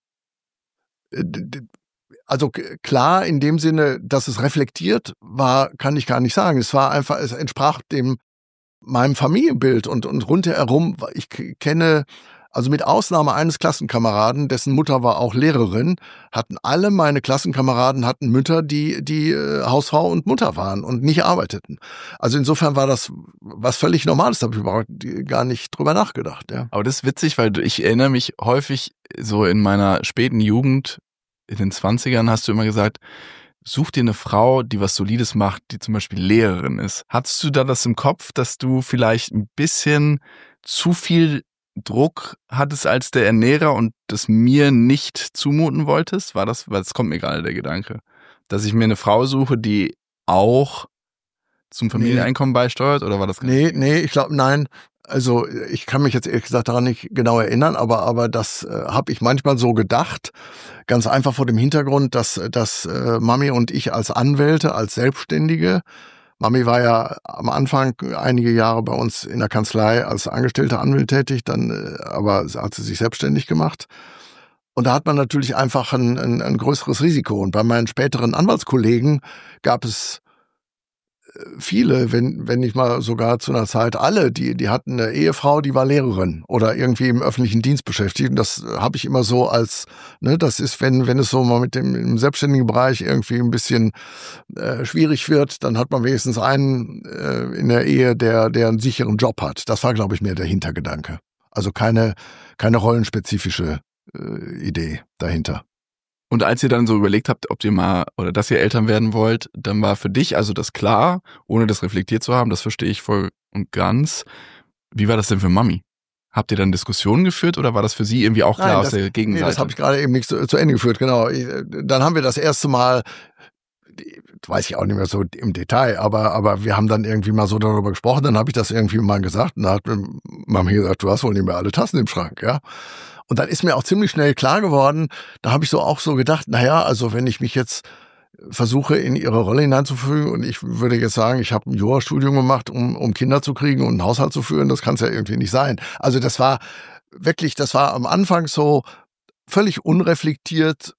Also klar in dem Sinne, dass es reflektiert war, kann ich gar nicht sagen. Es war einfach, es entsprach meinem Familienbild und rundherum, ich kenne, also mit Ausnahme eines Klassenkameraden, dessen Mutter war auch Lehrerin, hatten alle meine Klassenkameraden Mütter, die Hausfrau und Mutter waren und nicht arbeiteten. Also insofern war das was völlig Normales, da habe ich überhaupt gar nicht drüber nachgedacht. Ja. Aber das ist witzig, weil ich erinnere mich häufig so in meiner späten Jugend, in den 20ern hast du immer gesagt, such dir eine Frau, die was Solides macht, die zum Beispiel Lehrerin ist. Hattest du da das im Kopf, dass du vielleicht ein bisschen zu viel Druck hattest als der Ernährer und das mir nicht zumuten wolltest? War das, weil es kommt mir gerade der Gedanke, dass ich mir eine Frau suche, die auch zum Familieneinkommen beisteuert, oder war das gar nicht? Nee, ich glaube, nein. Also ich kann mich jetzt ehrlich gesagt daran nicht genau erinnern, aber das habe ich manchmal so gedacht. Ganz einfach vor dem Hintergrund, dass Mami und ich als Anwälte, als Selbstständige, Mami war ja am Anfang einige Jahre bei uns in der Kanzlei als angestellte Anwalt tätig, dann aber hat sie sich selbstständig gemacht. Und da hat man natürlich einfach ein größeres Risiko. Und bei meinen späteren Anwaltskollegen gab es viele, wenn nicht mal sogar zu einer Zeit alle, die hatten eine Ehefrau, die war Lehrerin oder irgendwie im öffentlichen Dienst beschäftigt. Und das habe ich immer so als, ne, das ist, wenn es so mal mit dem im selbstständigen Bereich irgendwie ein bisschen schwierig wird, dann hat man wenigstens einen in der Ehe, der einen sicheren Job hat. Das war, glaube ich, mehr der Hintergedanke. Also keine rollenspezifische Idee dahinter. Und als ihr dann so überlegt habt, ob ihr mal oder dass ihr Eltern werden wollt, dann war für dich also das klar, ohne das reflektiert zu haben, das verstehe ich voll und ganz. Wie war das denn für Mami? Habt ihr dann Diskussionen geführt oder war das für sie irgendwie auch klar aus der Gegenseite? Nee, das habe ich gerade eben nicht zu Ende geführt, genau. Dann haben wir das erste Mal, weiß ich auch nicht mehr so im Detail, aber wir haben dann irgendwie mal so darüber gesprochen, dann habe ich das irgendwie mal gesagt und da hat Mami gesagt, du hast wohl nicht mehr alle Tassen im Schrank, ja. Und dann ist mir auch ziemlich schnell klar geworden, da habe ich auch so gedacht, naja, also wenn ich mich jetzt versuche, in ihre Rolle hineinzufügen und ich würde jetzt sagen, ich habe ein Jurastudium gemacht, um Kinder zu kriegen und einen Haushalt zu führen, das kann es ja irgendwie nicht sein. Also das war am Anfang so völlig unreflektiert,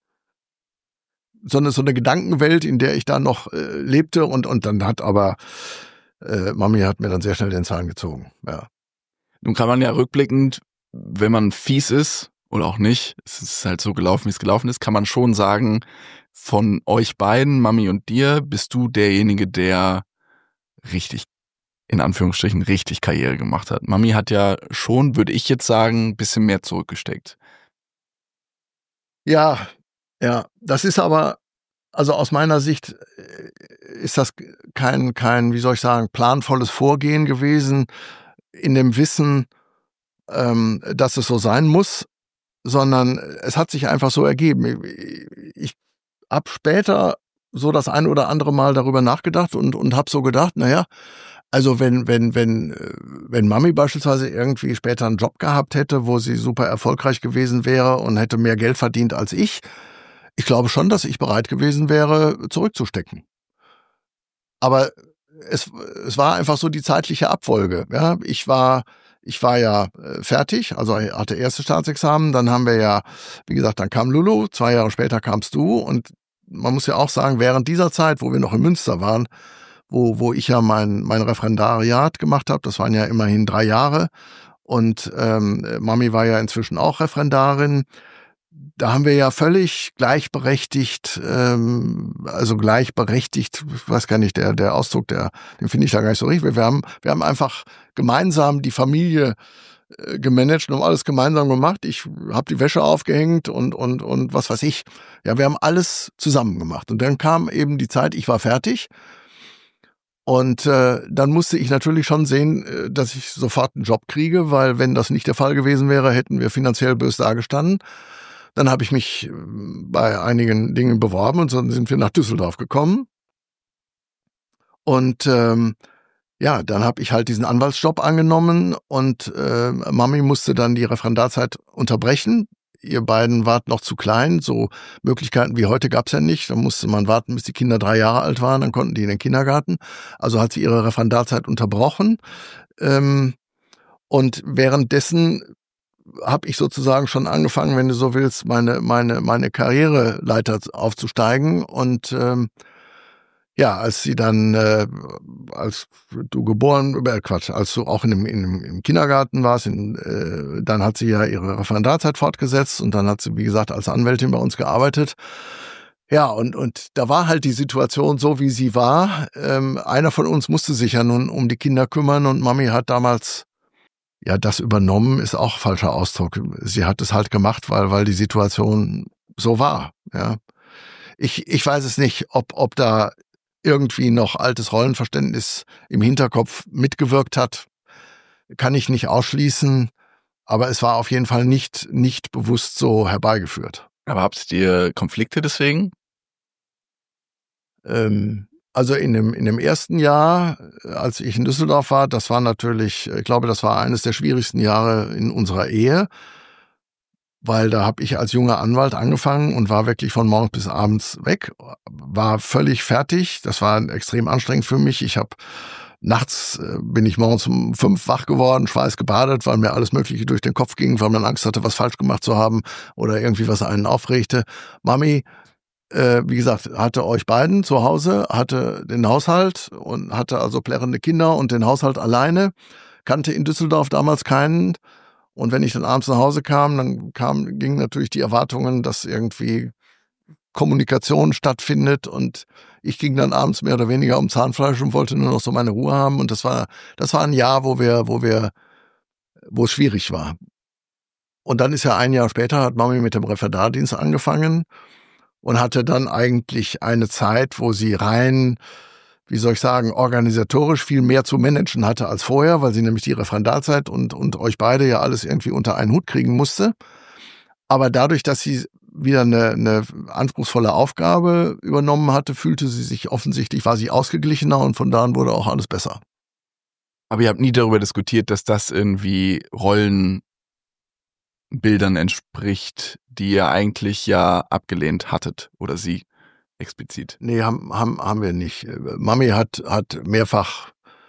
so eine Gedankenwelt, in der ich da noch lebte und dann hat aber Mami hat mir dann sehr schnell den Zahn gezogen, ja. Nun kann man ja rückblickend, wenn man fies ist oder auch nicht, es ist halt so gelaufen, wie es gelaufen ist, kann man schon sagen, von euch beiden, Mami und dir, bist du derjenige, der richtig, in Anführungsstrichen, richtig Karriere gemacht hat. Mami hat ja schon, würde ich jetzt sagen, ein bisschen mehr zurückgesteckt. Ja, das ist aber, also aus meiner Sicht ist das kein, wie soll ich sagen, planvolles Vorgehen gewesen, in dem Wissen, dass es so sein muss, sondern es hat sich einfach so ergeben. Ich habe später so das ein oder andere Mal darüber nachgedacht und habe so gedacht, naja, also wenn Mami beispielsweise irgendwie später einen Job gehabt hätte, wo sie super erfolgreich gewesen wäre und hätte mehr Geld verdient als ich glaube schon, dass ich bereit gewesen wäre, zurückzustecken. Aber es war einfach so die zeitliche Abfolge. Ja, ich war ja fertig, also ich hatte erste Staatsexamen, dann haben wir ja, wie gesagt, dann kam Lulu, 2 Jahre später kamst du und man muss ja auch sagen, während dieser Zeit, wo wir noch in Münster waren, wo ich ja mein Referendariat gemacht habe, das waren ja immerhin 3 Jahre und Mami war ja inzwischen auch Referendarin. Da haben wir ja völlig gleichberechtigt, ich weiß gar nicht, der Ausdruck, den finde ich da gar nicht so richtig. Wir haben einfach gemeinsam die Familie gemanagt und haben alles gemeinsam gemacht. Ich habe die Wäsche aufgehängt und was weiß ich. Ja, wir haben alles zusammen gemacht. Und dann kam eben die Zeit, ich war fertig. Und dann musste ich natürlich schon sehen, dass ich sofort einen Job kriege, weil wenn das nicht der Fall gewesen wäre, hätten wir finanziell böse dagestanden. Dann habe ich mich bei einigen Dingen beworben und dann sind wir nach Düsseldorf gekommen. Und dann habe ich halt diesen Anwaltsjob angenommen und Mami musste dann die Referendarzeit unterbrechen. Ihr beiden wart noch zu klein, so Möglichkeiten wie heute gab's ja nicht. Da musste man warten, bis die Kinder 3 Jahre alt waren, dann konnten die in den Kindergarten. Also hat sie ihre Referendarzeit unterbrochen. Und währenddessen habe ich sozusagen schon angefangen, wenn du so willst, meine Karriereleiter aufzusteigen. Und als sie dann, als du auch im Kindergarten warst, dann hat sie ja ihre Referendarzeit fortgesetzt und dann hat sie, wie gesagt, als Anwältin bei uns gearbeitet. Ja, und da war halt die Situation so, wie sie war. Einer von uns musste sich ja nun um die Kinder kümmern und Mami hat damals, ja, das übernommen ist auch falscher Ausdruck. Sie hat es halt gemacht, weil die Situation so war, ja. Ich weiß es nicht, ob da irgendwie noch altes Rollenverständnis im Hinterkopf mitgewirkt hat, kann ich nicht ausschließen. Aber es war auf jeden Fall nicht bewusst so herbeigeführt. Aber habt ihr Konflikte deswegen? Also in dem ersten Jahr, als ich in Düsseldorf war, das war natürlich, ich glaube, das war eines der schwierigsten Jahre in unserer Ehe, weil da habe ich als junger Anwalt angefangen und war wirklich von morgens bis abends weg, war völlig fertig. Das war extrem anstrengend für mich. Nachts bin ich morgens um 5 wach geworden, schweißgebadet, weil mir alles Mögliche durch den Kopf ging, weil man Angst hatte, was falsch gemacht zu haben oder irgendwie was einen aufregte. Mami, wie gesagt, hatte euch beiden zu Hause, hatte den Haushalt und hatte also plärrende Kinder und den Haushalt alleine, kannte in Düsseldorf damals keinen. Und wenn ich dann abends nach Hause kam, gingen natürlich die Erwartungen, dass irgendwie Kommunikation stattfindet, und ich ging dann abends mehr oder weniger um Zahnfleisch und wollte nur noch so meine Ruhe haben. Und das war ein Jahr, wo es schwierig war. Und dann ist ja ein Jahr später, hat Mami mit dem Referendardienst angefangen und hatte dann eigentlich eine Zeit, wo sie rein, wie soll ich sagen, organisatorisch viel mehr zu managen hatte als vorher, weil sie nämlich die Referendarzeit und euch beide ja alles irgendwie unter einen Hut kriegen musste. Aber dadurch, dass sie wieder eine anspruchsvolle Aufgabe übernommen hatte, fühlte sie sich offensichtlich, war sie ausgeglichener, und von da an wurde auch alles besser. Aber ihr habt nie darüber diskutiert, dass das irgendwie Rollenbildern entspricht, die ihr eigentlich ja abgelehnt hattet, oder sie explizit? Nee, haben wir nicht. Mami hat mehrfach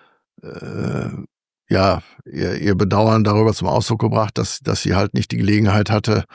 ihr Bedauern darüber zum Ausdruck gebracht, dass sie halt nicht die Gelegenheit hatte,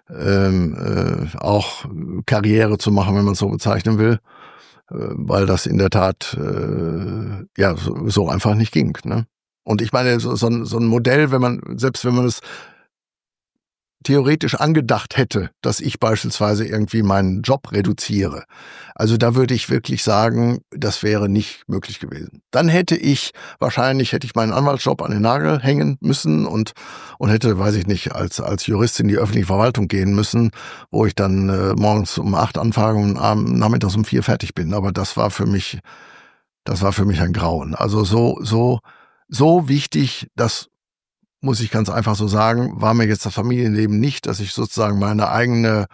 auch Karriere zu machen, wenn man es so bezeichnen will, weil das in der Tat so einfach nicht ging. Ne? Und ich meine, so ein Modell, selbst wenn man es theoretisch angedacht hätte, dass ich beispielsweise irgendwie meinen Job reduziere. Also da würde ich wirklich sagen, das wäre nicht möglich gewesen. Dann hätte ich meinen Anwaltsjob an den Nagel hängen müssen und hätte, weiß ich nicht, als Jurist in die öffentliche Verwaltung gehen müssen, wo ich dann morgens um 8 anfange und nachmittags um 4 fertig bin. Aber das war für mich ein Grauen. Also so wichtig, dass, muss ich ganz einfach so sagen, war mir jetzt das Familienleben nicht, dass ich sozusagen meine eigene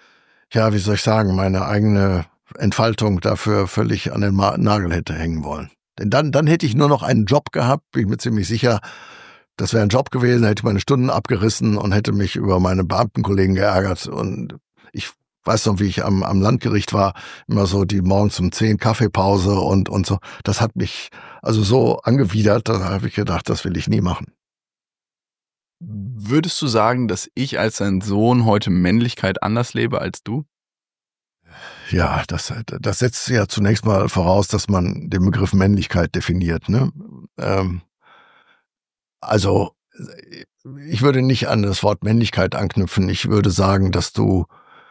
Entfaltung dafür völlig an den Nagel hätte hängen wollen. Denn dann hätte ich nur noch einen Job gehabt, bin ich mir ziemlich sicher, das wäre ein Job gewesen, hätte ich meine Stunden abgerissen und hätte mich über meine Beamtenkollegen geärgert. Und ich weiß noch, wie ich am Landgericht war, immer so die morgens um 10 Kaffeepause und so. Das hat mich also so angewidert, da habe ich gedacht, das will ich nie machen. Würdest du sagen, dass ich als dein Sohn heute Männlichkeit anders lebe als du? Ja, das setzt ja zunächst mal voraus, dass man den Begriff Männlichkeit definiert. Ne? Also ich würde nicht an das Wort Männlichkeit anknüpfen. Ich würde sagen, dass du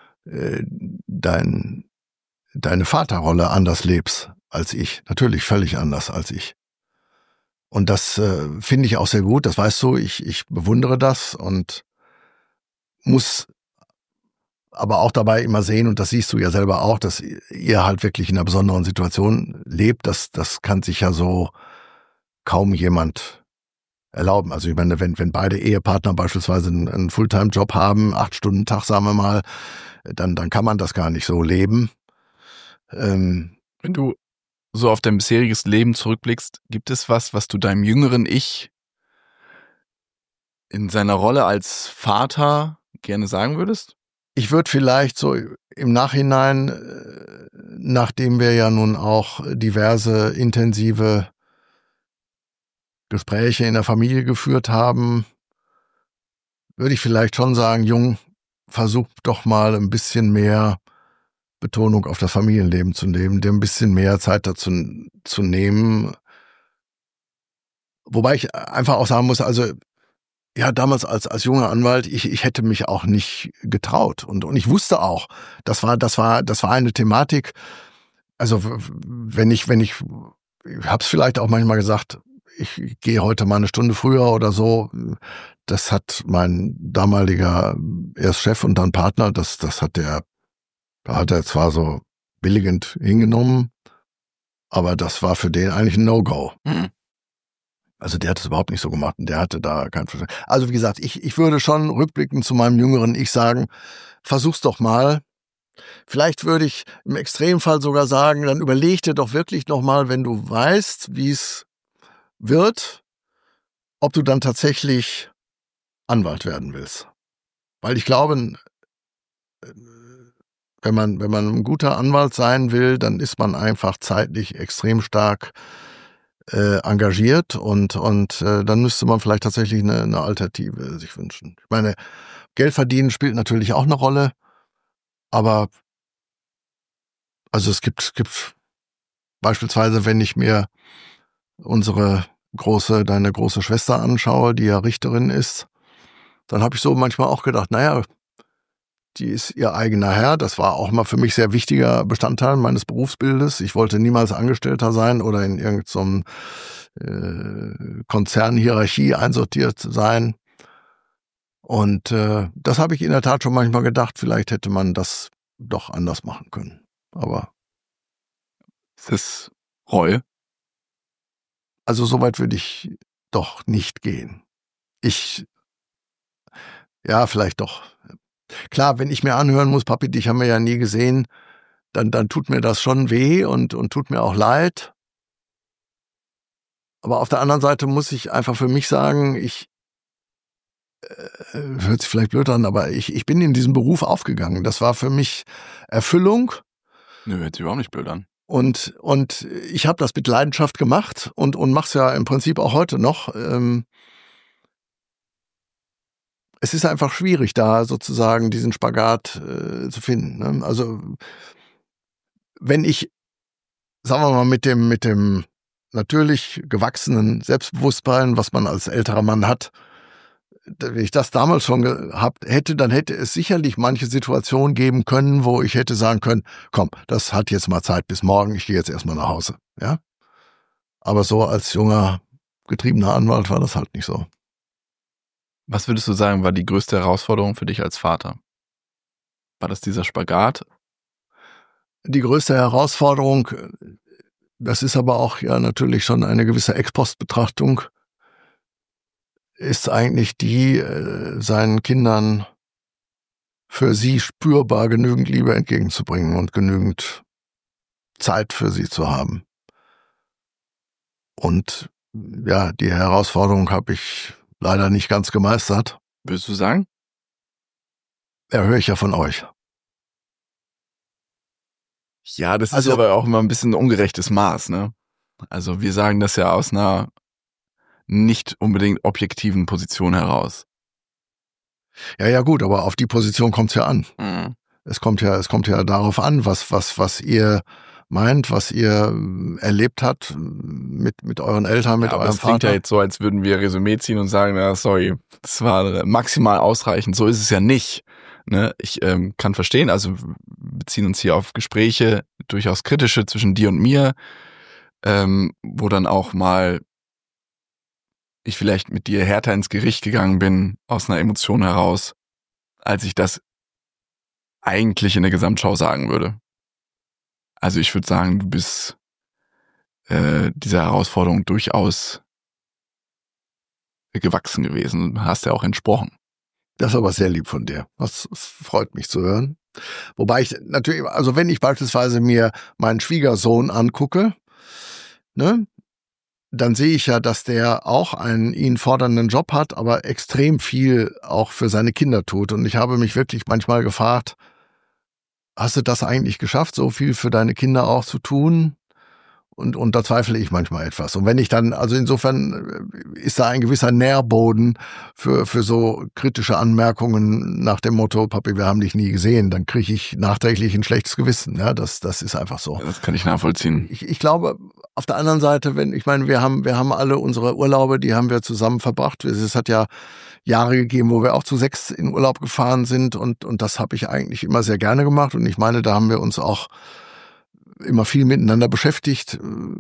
deine Vaterrolle anders lebst als ich. Natürlich völlig anders als ich. Und das finde ich auch sehr gut, das weißt du, ich bewundere das und muss aber auch dabei immer sehen, und das siehst du ja selber auch, dass ihr halt wirklich in einer besonderen Situation lebt. Das kann sich ja so kaum jemand erlauben. Also ich meine, wenn beide Ehepartner beispielsweise einen Fulltime-Job haben, 8-Stunden-Tag, sagen wir mal, dann kann man das gar nicht so leben. Wenn du so auf dein bisheriges Leben zurückblickst, gibt es was du deinem jüngeren Ich in seiner Rolle als Vater gerne sagen würdest? Ich würde vielleicht so im Nachhinein, nachdem wir ja nun auch diverse intensive Gespräche in der Familie geführt haben, würde ich vielleicht schon sagen, Jung, versuch doch mal ein bisschen mehr Betonung auf das Familienleben zu nehmen, dir ein bisschen mehr Zeit dazu zu nehmen. Wobei ich einfach auch sagen muss, also ja, damals als junger Anwalt, ich hätte mich auch nicht getraut. Und ich wusste auch, das war eine Thematik. Also wenn ich hab's vielleicht auch manchmal gesagt, ich gehe heute mal eine Stunde früher oder so. Das hat mein damaliger erst Chef und dann Partner, da hat er zwar so billigend hingenommen, aber das war für den eigentlich ein No-Go. Mhm. Also der hat es überhaupt nicht so gemacht und der hatte da kein Verständnis. Also wie gesagt, ich würde schon rückblickend zu meinem jüngeren Ich sagen, versuch's doch mal. Vielleicht würde ich im Extremfall sogar sagen, dann überleg dir doch wirklich nochmal, wenn du weißt, wie es wird, ob du dann tatsächlich Anwalt werden willst. Weil ich glaube, wenn man ein guter Anwalt sein will, dann ist man einfach zeitlich extrem stark engagiert und dann müsste man vielleicht tatsächlich eine Alternative sich wünschen. Ich meine, Geld verdienen spielt natürlich auch eine Rolle, aber also es gibt beispielsweise, wenn ich mir deine große Schwester anschaue, die ja Richterin ist, dann habe ich so manchmal auch gedacht, naja, die ist ihr eigener Herr. Das war auch mal für mich sehr wichtiger Bestandteil meines Berufsbildes. Ich wollte niemals Angestellter sein oder in irgendeinem Konzernhierarchie einsortiert sein. Und das habe ich in der Tat schon manchmal gedacht, vielleicht hätte man das doch anders machen können. Aber ist das Reue? Also so weit würde ich doch nicht gehen. Ja, vielleicht doch. Klar, wenn ich mir anhören muss, Papi, dich haben wir ja nie gesehen, dann tut mir das schon weh und tut mir auch leid. Aber auf der anderen Seite muss ich einfach für mich sagen, hört sich vielleicht blöd an, aber ich bin in diesem Beruf aufgegangen. Das war für mich Erfüllung. Nö, hört sich überhaupt nicht blöd an. Und ich habe das mit Leidenschaft gemacht und mach's ja im Prinzip auch heute noch. Es ist einfach schwierig, da sozusagen diesen Spagat zu finden. Ne? Also wenn ich, sagen wir mal, mit dem natürlich gewachsenen Selbstbewusstsein, was man als älterer Mann hat, wenn ich das damals schon gehabt hätte, dann hätte es sicherlich manche Situationen geben können, wo ich hätte sagen können, komm, das hat jetzt mal Zeit bis morgen, ich gehe jetzt erstmal nach Hause. Ja? Aber so als junger, getriebener Anwalt war das halt nicht so. Was würdest du sagen, war die größte Herausforderung für dich als Vater? War das dieser Spagat? Die größte Herausforderung, das ist aber auch ja natürlich schon eine gewisse Ex-Post-Betrachtung, ist eigentlich die, seinen Kindern für sie spürbar genügend Liebe entgegenzubringen und genügend Zeit für sie zu haben. Und ja, die Herausforderung habe ich leider nicht ganz gemeistert. Würdest du sagen? Ja, höre ich ja von euch. Ja, das ist aber auch immer ein bisschen ein ungerechtes Maß, ne? Also wir sagen das ja aus einer nicht unbedingt objektiven Position heraus. Ja, gut, aber auf die Position kommt's ja an. Mhm. Es kommt ja darauf an, was ihr meint, was ihr erlebt habt mit euren Eltern, mit eurem Vater. Das klingt ja jetzt so, als würden wir Resümee ziehen und sagen, ja, sorry, das war maximal ausreichend. So ist es ja nicht. Ne? Ich kann verstehen, also wir beziehen uns hier auf Gespräche, durchaus kritische zwischen dir und mir, wo dann auch mal ich vielleicht mit dir härter ins Gericht gegangen bin, aus einer Emotion heraus, als ich das eigentlich in der Gesamtschau sagen würde. Also ich würde sagen, du bist dieser Herausforderung durchaus gewachsen gewesen, hast ja auch entsprochen. Das ist aber sehr lieb von dir. Das freut mich zu hören. Wobei ich natürlich, also wenn ich beispielsweise mir meinen Schwiegersohn angucke, ne, dann sehe ich ja, dass der auch einen ihn fordernden Job hat, aber extrem viel auch für seine Kinder tut. Und ich habe mich wirklich manchmal gefragt, hast du das eigentlich geschafft, so viel für deine Kinder auch zu tun? Und da zweifle ich manchmal etwas. Und wenn ich dann, also insofern ist da ein gewisser Nährboden für so kritische Anmerkungen nach dem Motto, Papi, wir haben dich nie gesehen, dann kriege ich nachträglich ein schlechtes Gewissen. Ja, das ist einfach so. Ja, das kann ich nachvollziehen. Ich glaube, auf der anderen Seite, wir haben alle unsere Urlaube, die haben wir zusammen verbracht. Es hat ja Jahre gegeben, wo wir auch zu 6 in Urlaub gefahren sind und das habe ich eigentlich immer sehr gerne gemacht. Und ich meine, da haben wir uns auch immer viel miteinander beschäftigt.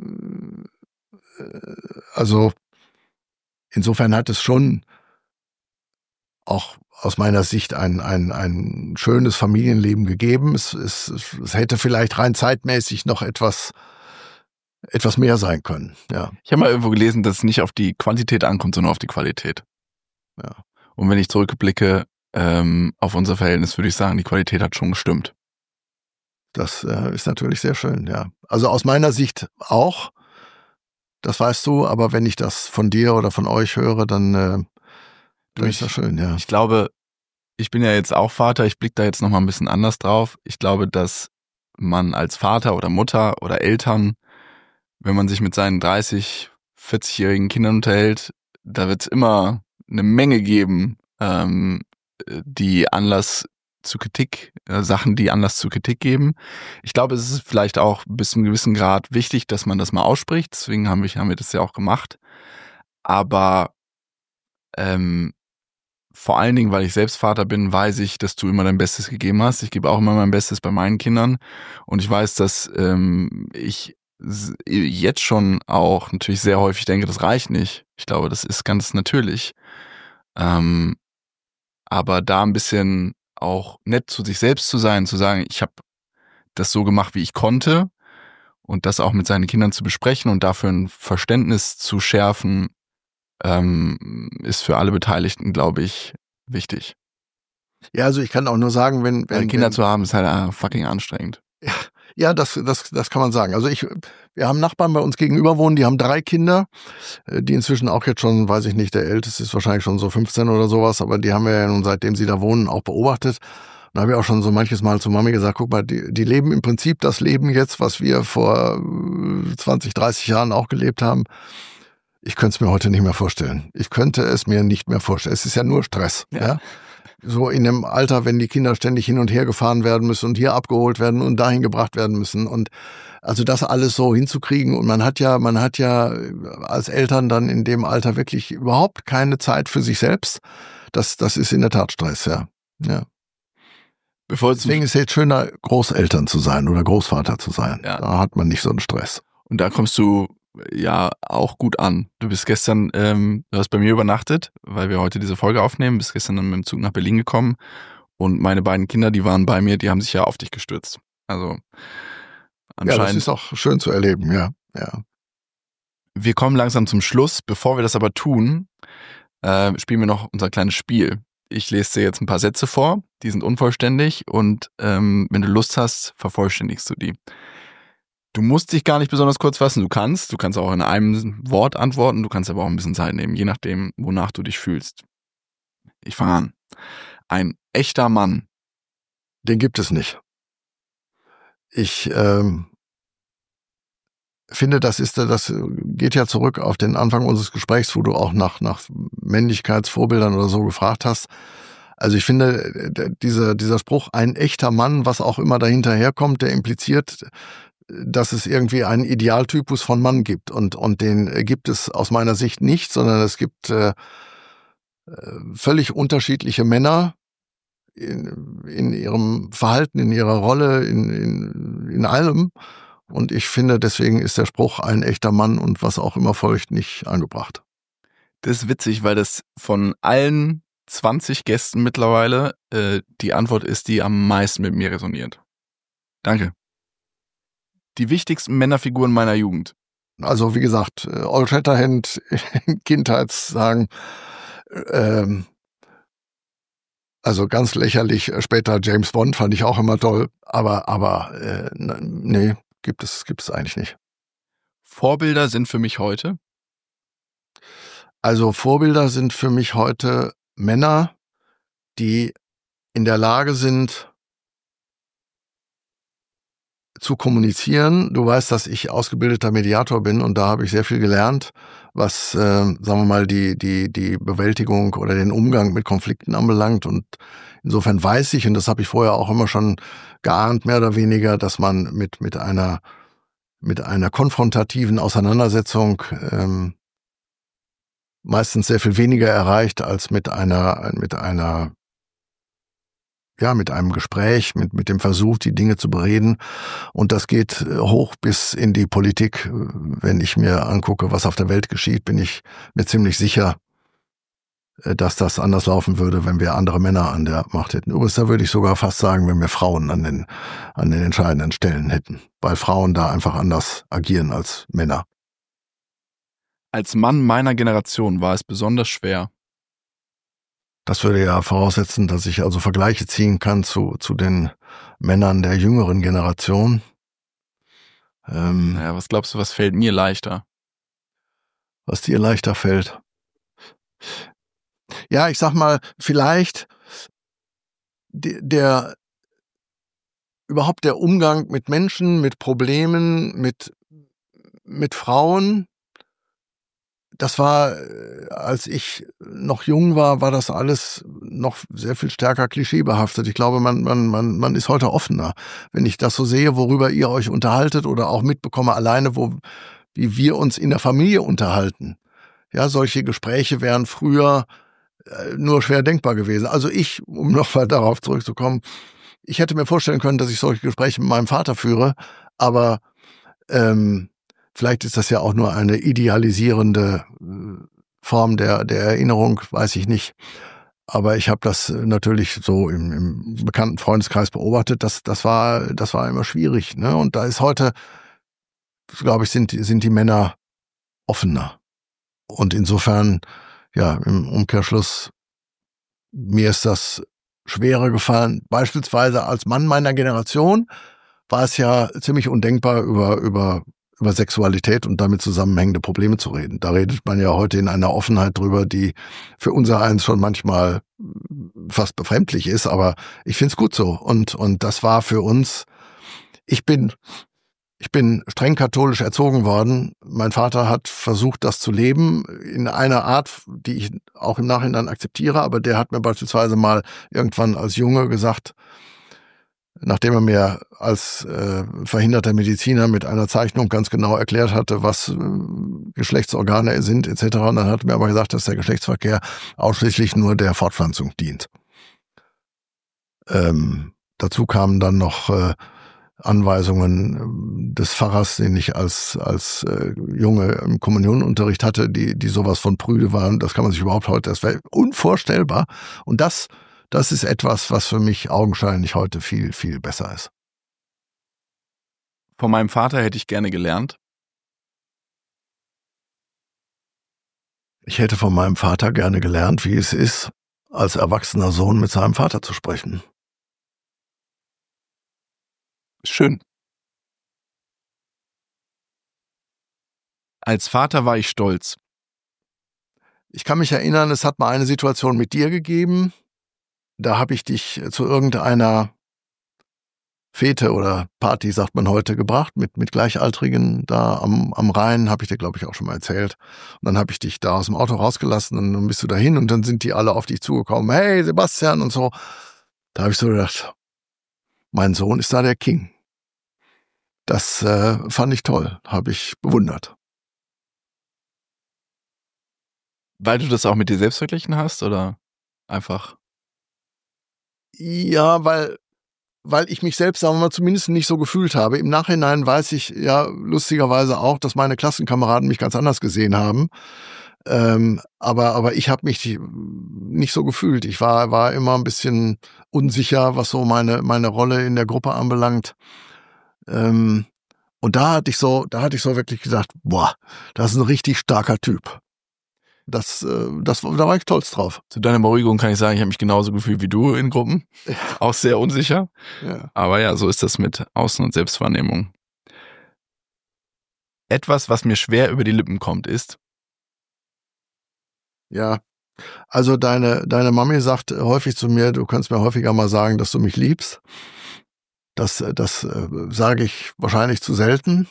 Also insofern hat es schon auch aus meiner Sicht ein schönes Familienleben gegeben. Es hätte vielleicht rein zeitmäßig noch etwas etwas mehr sein können. Ja. Ich habe mal irgendwo gelesen, dass es nicht auf die Quantität ankommt, sondern auf die Qualität. Ja. Und wenn ich zurückblicke auf unser Verhältnis, würde ich sagen, die Qualität hat schon gestimmt. Das ist natürlich sehr schön, ja. Also aus meiner Sicht auch, das weißt du, aber wenn ich das von dir oder von euch höre, dann ist das schön, ja. Ich glaube, ich bin ja jetzt auch Vater, ich blicke da jetzt nochmal ein bisschen anders drauf. Ich glaube, dass man als Vater oder Mutter oder Eltern, wenn man sich mit seinen 30, 40-jährigen Kindern unterhält, da wird es immer eine Menge geben, die Anlass zu Kritik, Sachen, die Anlass zu Kritik geben. Ich glaube, es ist vielleicht auch bis zu einem gewissen Grad wichtig, dass man das mal ausspricht. Deswegen haben wir das ja auch gemacht. Aber vor allen Dingen, weil ich selbst Vater bin, weiß ich, dass du immer dein Bestes gegeben hast. Ich gebe auch immer mein Bestes bei meinen Kindern. Und ich weiß, dass ich jetzt schon auch natürlich sehr häufig denke, das reicht nicht. Ich glaube, das ist ganz natürlich. Aber da ein bisschen auch nett zu sich selbst zu sein, zu sagen, ich habe das so gemacht, wie ich konnte und das auch mit seinen Kindern zu besprechen und dafür ein Verständnis zu schärfen, ist für alle Beteiligten, glaube ich, wichtig. Ja, also ich kann auch nur sagen, wenn Kinder zu haben, ist halt fucking anstrengend. Ja, das kann man sagen. Also wir haben Nachbarn bei uns gegenüber wohnen, die haben 3 Kinder, die inzwischen auch jetzt schon, weiß ich nicht, der Älteste ist wahrscheinlich schon so 15 oder sowas, aber die haben wir ja nun, seitdem sie da wohnen, auch beobachtet. Und da habe ich auch schon so manches Mal zu Mami gesagt, guck mal, die leben im Prinzip das Leben jetzt, was wir vor 20, 30 Jahren auch gelebt haben. Ich könnte es mir heute nicht mehr vorstellen. Ich könnte es mir nicht mehr vorstellen. Es ist ja nur Stress, ja. So in dem Alter, wenn die Kinder ständig hin und her gefahren werden müssen und hier abgeholt werden und dahin gebracht werden müssen und also das alles so hinzukriegen und man hat ja als Eltern dann in dem Alter wirklich überhaupt keine Zeit für sich selbst. Das ist in der Tat Stress, ja. Deswegen ist es jetzt schöner, Großeltern zu sein oder Großvater zu sein. Ja. Da hat man nicht so einen Stress. Und da kommst du ja auch gut an. Du bist gestern, du hast bei mir übernachtet, weil wir heute diese Folge aufnehmen, bist gestern dann mit dem Zug nach Berlin gekommen und meine beiden Kinder, die waren bei mir, die haben sich ja auf dich gestürzt. Also anscheinend. Ja, das ist auch schön zu erleben, ja. Wir kommen langsam zum Schluss. Bevor wir das aber tun, spielen wir noch unser kleines Spiel. Ich lese dir jetzt ein paar Sätze vor, die sind unvollständig und wenn du Lust hast, vervollständigst du die. Du musst dich gar nicht besonders kurz fassen, du kannst auch in einem Wort antworten, du kannst aber auch ein bisschen Zeit nehmen, je nachdem, wonach du dich fühlst. Ich fange an. Ein echter Mann. Den gibt es nicht. Ich finde, das geht ja zurück auf den Anfang unseres Gesprächs, wo du auch nach Männlichkeitsvorbildern oder so gefragt hast. Also ich finde, dieser Spruch, ein echter Mann, was auch immer dahinter herkommt, der impliziert, dass es irgendwie einen Idealtypus von Mann gibt. Und den gibt es aus meiner Sicht nicht, sondern es gibt völlig unterschiedliche Männer in ihrem Verhalten, in ihrer Rolle, in allem. Und ich finde, deswegen ist der Spruch ein echter Mann und was auch immer folgt nicht angebracht. Das ist witzig, weil das von allen 20 Gästen mittlerweile die Antwort ist, die am meisten mit mir resoniert. Danke. Die wichtigsten Männerfiguren meiner Jugend. Also wie gesagt, Old Shatterhand, Kindheitssagen, also ganz lächerlich, später James Bond fand ich auch immer toll, aber nee, gibt es eigentlich nicht. Vorbilder sind für mich heute? Also Vorbilder sind für mich heute Männer, die in der Lage sind, zu kommunizieren. Du weißt, dass ich ausgebildeter Mediator bin und da habe ich sehr viel gelernt, was, sagen wir mal, die Bewältigung oder den Umgang mit Konflikten anbelangt. Und insofern weiß ich, und das habe ich vorher auch immer schon geahnt, mehr oder weniger, dass man mit einer konfrontativen Auseinandersetzung meistens sehr viel weniger erreicht als mit einem Gespräch, mit dem Versuch, die Dinge zu bereden. Und das geht hoch bis in die Politik. Wenn ich mir angucke, was auf der Welt geschieht, bin ich mir ziemlich sicher, dass das anders laufen würde, wenn wir andere Männer an der Macht hätten. Übrigens, da würde ich sogar fast sagen, wenn wir Frauen an den entscheidenden Stellen hätten, weil Frauen da einfach anders agieren als Männer. Als Mann meiner Generation war es besonders schwer. Das würde ja voraussetzen, dass ich also Vergleiche ziehen kann zu den Männern der jüngeren Generation. Naja, was glaubst du, was fällt mir leichter? Was dir leichter fällt? Ja, ich sag mal, vielleicht überhaupt der Umgang mit Menschen, mit Problemen, mit Frauen. Das war, als ich noch jung war das alles noch sehr viel stärker klischeebehaftet. Ich glaube, man ist heute offener. Wenn ich das so sehe, worüber ihr euch unterhaltet oder auch mitbekomme alleine, wie wir uns in der Familie unterhalten. Ja, solche Gespräche wären früher nur schwer denkbar gewesen. Also um nochmal darauf zurückzukommen, ich hätte mir vorstellen können, dass ich solche Gespräche mit meinem Vater führe, aber vielleicht ist das ja auch nur eine idealisierende Form der Erinnerung, weiß ich nicht. Aber ich habe das natürlich so im bekannten Freundeskreis beobachtet. Das war immer schwierig, ne? Und da ist heute, glaube ich, sind die Männer offener. Und insofern, ja, im Umkehrschluss, mir ist das schwerer gefallen. Beispielsweise als Mann meiner Generation war es ja ziemlich undenkbar, über Sexualität und damit zusammenhängende Probleme zu reden. Da redet man ja heute in einer Offenheit drüber, die für unser Eins schon manchmal fast befremdlich ist, aber ich find's gut so. Und das war für uns, ich bin streng katholisch erzogen worden. Mein Vater hat versucht, das zu leben in einer Art, die ich auch im Nachhinein akzeptiere, aber der hat mir beispielsweise mal irgendwann als Junge gesagt, nachdem er mir als verhinderter Mediziner mit einer Zeichnung ganz genau erklärt hatte, was Geschlechtsorgane sind etc. Und dann hat er mir aber gesagt, dass der Geschlechtsverkehr ausschließlich nur der Fortpflanzung dient. Dazu kamen dann noch Anweisungen des Pfarrers, den ich als Junge im Kommunionunterricht hatte, die sowas von prüde waren. Das kann man sich überhaupt heute, das wäre unvorstellbar. Und das ist etwas, was für mich augenscheinlich heute viel, viel besser ist. Von meinem Vater hätte ich gerne gelernt. Ich hätte von meinem Vater gerne gelernt, wie es ist, als erwachsener Sohn mit seinem Vater zu sprechen. Schön. Als Vater war ich stolz. Ich kann mich erinnern, es hat mal eine Situation mit dir gegeben. Da habe ich dich zu irgendeiner Fete oder Party, sagt man heute, gebracht, mit Gleichaltrigen da am Rhein, habe ich dir, glaube ich, auch schon mal erzählt. Und dann habe ich dich da aus dem Auto rausgelassen und dann bist du dahin und dann sind die alle auf dich zugekommen. Hey, Sebastian und so. Da habe ich so gedacht, mein Sohn ist da der King. Das fand ich toll, habe ich bewundert. Weil du das auch mit dir selbst verglichen hast oder einfach? Ja, weil ich mich selbst, sagen wir mal, zumindest nicht so gefühlt habe. Im Nachhinein weiß ich ja lustigerweise auch, dass meine Klassenkameraden mich ganz anders gesehen haben. Aber ich habe mich nicht so gefühlt. Ich war immer ein bisschen unsicher, was so meine Rolle in der Gruppe anbelangt. Und da hatte ich so wirklich gedacht, boah, das ist ein richtig starker Typ. Da war ich stolz drauf. Zu deiner Beruhigung kann ich sagen, ich habe mich genauso gefühlt wie du in Gruppen. Ja. Auch sehr unsicher. Ja. Aber ja, so ist das mit Außen- und Selbstwahrnehmung. Etwas, was mir schwer über die Lippen kommt, ist? Ja, also deine Mami sagt häufig zu mir, du kannst mir häufiger mal sagen, dass du mich liebst. Das sage ich wahrscheinlich zu selten.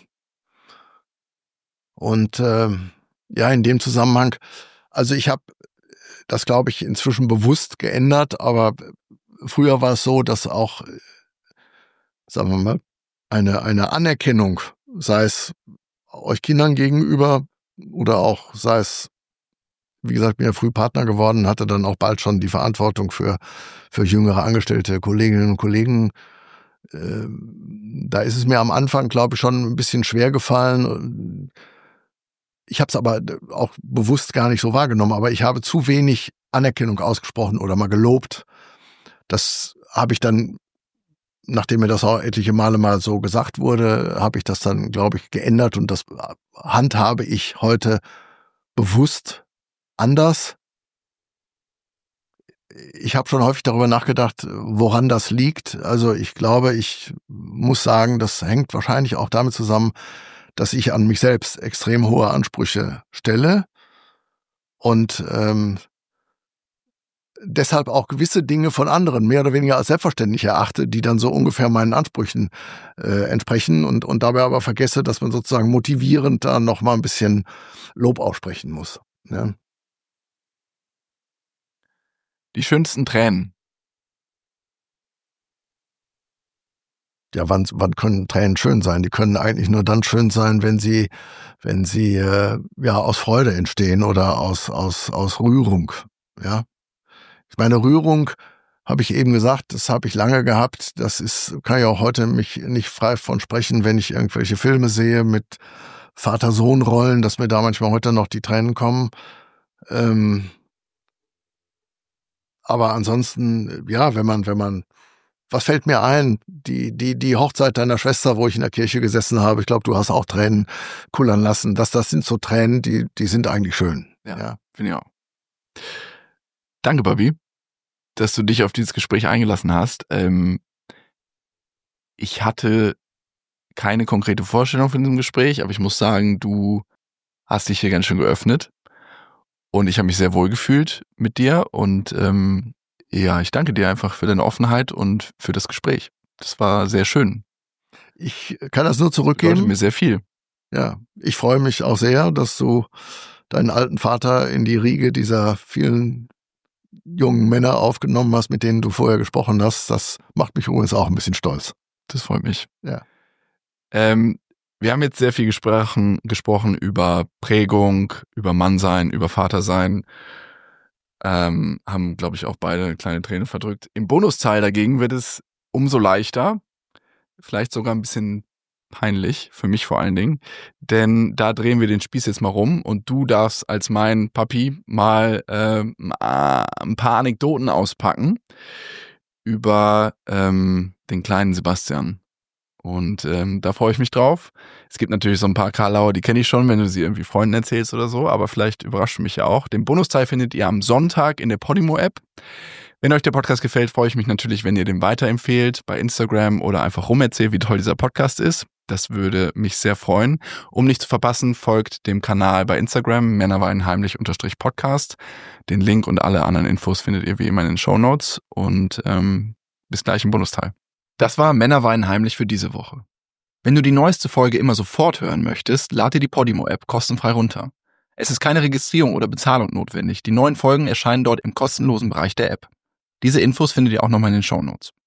Und ja, in dem Zusammenhang, also ich habe das, glaube ich, inzwischen bewusst geändert, aber früher war es so, dass auch, sagen wir mal, eine Anerkennung, sei es euch Kindern gegenüber oder auch sei es, wie gesagt, bin ja früh Partner geworden, hatte dann auch bald schon die Verantwortung für jüngere Angestellte, Kolleginnen und Kollegen. Da ist es mir am Anfang, glaube ich, schon ein bisschen schwer gefallen. Ich habe es aber auch bewusst gar nicht so wahrgenommen, aber ich habe zu wenig Anerkennung ausgesprochen oder mal gelobt. Das habe ich dann, nachdem mir das auch etliche Male mal so gesagt wurde, habe ich das dann, glaube ich, geändert und das handhabe ich heute bewusst anders. Ich habe schon häufig darüber nachgedacht, woran das liegt. Also ich glaube, ich muss sagen, das hängt wahrscheinlich auch damit zusammen, dass ich an mich selbst extrem hohe Ansprüche stelle und deshalb auch gewisse Dinge von anderen mehr oder weniger als selbstverständlich erachte, die dann so ungefähr meinen Ansprüchen entsprechen und dabei aber vergesse, dass man sozusagen motivierend da noch mal ein bisschen Lob aussprechen muss. Ja. Die schönsten Tränen. Ja, wann können Tränen schön sein? Die können eigentlich nur dann schön sein, wenn sie ja aus Freude entstehen oder aus Rührung. Ja, ich meine, Rührung habe ich eben gesagt, das habe ich lange gehabt. Kann ich auch heute mich nicht frei von sprechen, wenn ich irgendwelche Filme sehe mit Vater-Sohn-Rollen, dass mir da manchmal heute noch die Tränen kommen. Aber ansonsten, ja, wenn man, was fällt mir ein? Die Hochzeit deiner Schwester, wo ich in der Kirche gesessen habe, ich glaube, du hast auch Tränen kullern lassen. Das sind so Tränen, die sind eigentlich schön. Ja. Finde ich auch. Danke, Bobby, dass du dich auf dieses Gespräch eingelassen hast. Ich hatte keine konkrete Vorstellung von diesem Gespräch, aber ich muss sagen, du hast dich hier ganz schön geöffnet und ich habe mich sehr wohl gefühlt mit dir und ja, ich danke dir einfach für deine Offenheit und für das Gespräch. Das war sehr schön. Ich kann das nur zurückgeben. Bedeutet mir sehr viel. Ja, ich freue mich auch sehr, dass du deinen alten Vater in die Riege dieser vielen jungen Männer aufgenommen hast, mit denen du vorher gesprochen hast. Das macht mich übrigens auch ein bisschen stolz. Das freut mich. Ja. Wir haben jetzt sehr viel gesprochen über Prägung, über Mannsein, über Vatersein. Haben, glaube ich, auch beide eine kleine Träne verdrückt. Im Bonusteil dagegen wird es umso leichter, vielleicht sogar ein bisschen peinlich, für mich vor allen Dingen, denn da drehen wir den Spieß jetzt mal rum und du darfst als mein Papi mal ein paar Anekdoten auspacken über den kleinen Sebastian. Und da freue ich mich drauf. Es gibt natürlich so ein paar Karlauer, die kenne ich schon, wenn du sie irgendwie Freunden erzählst oder so, aber vielleicht überrascht du mich ja auch. Den Bonusteil findet ihr am Sonntag in der Podimo-App. Wenn euch der Podcast gefällt, freue ich mich natürlich, wenn ihr den weiterempfehlt bei Instagram oder einfach rumerzählt, wie toll dieser Podcast ist. Das würde mich sehr freuen. Um nicht zu verpassen, folgt dem Kanal bei Instagram, männerweinheimlich_podcast. Den Link und alle anderen Infos findet ihr wie immer in den Shownotes und bis gleich im Bonusteil. Das war Männer weinen heimlich für diese Woche. Wenn du die neueste Folge immer sofort hören möchtest, lad dir die Podimo-App kostenfrei runter. Es ist keine Registrierung oder Bezahlung notwendig. Die neuen Folgen erscheinen dort im kostenlosen Bereich der App. Diese Infos findet ihr auch nochmal in den Shownotes.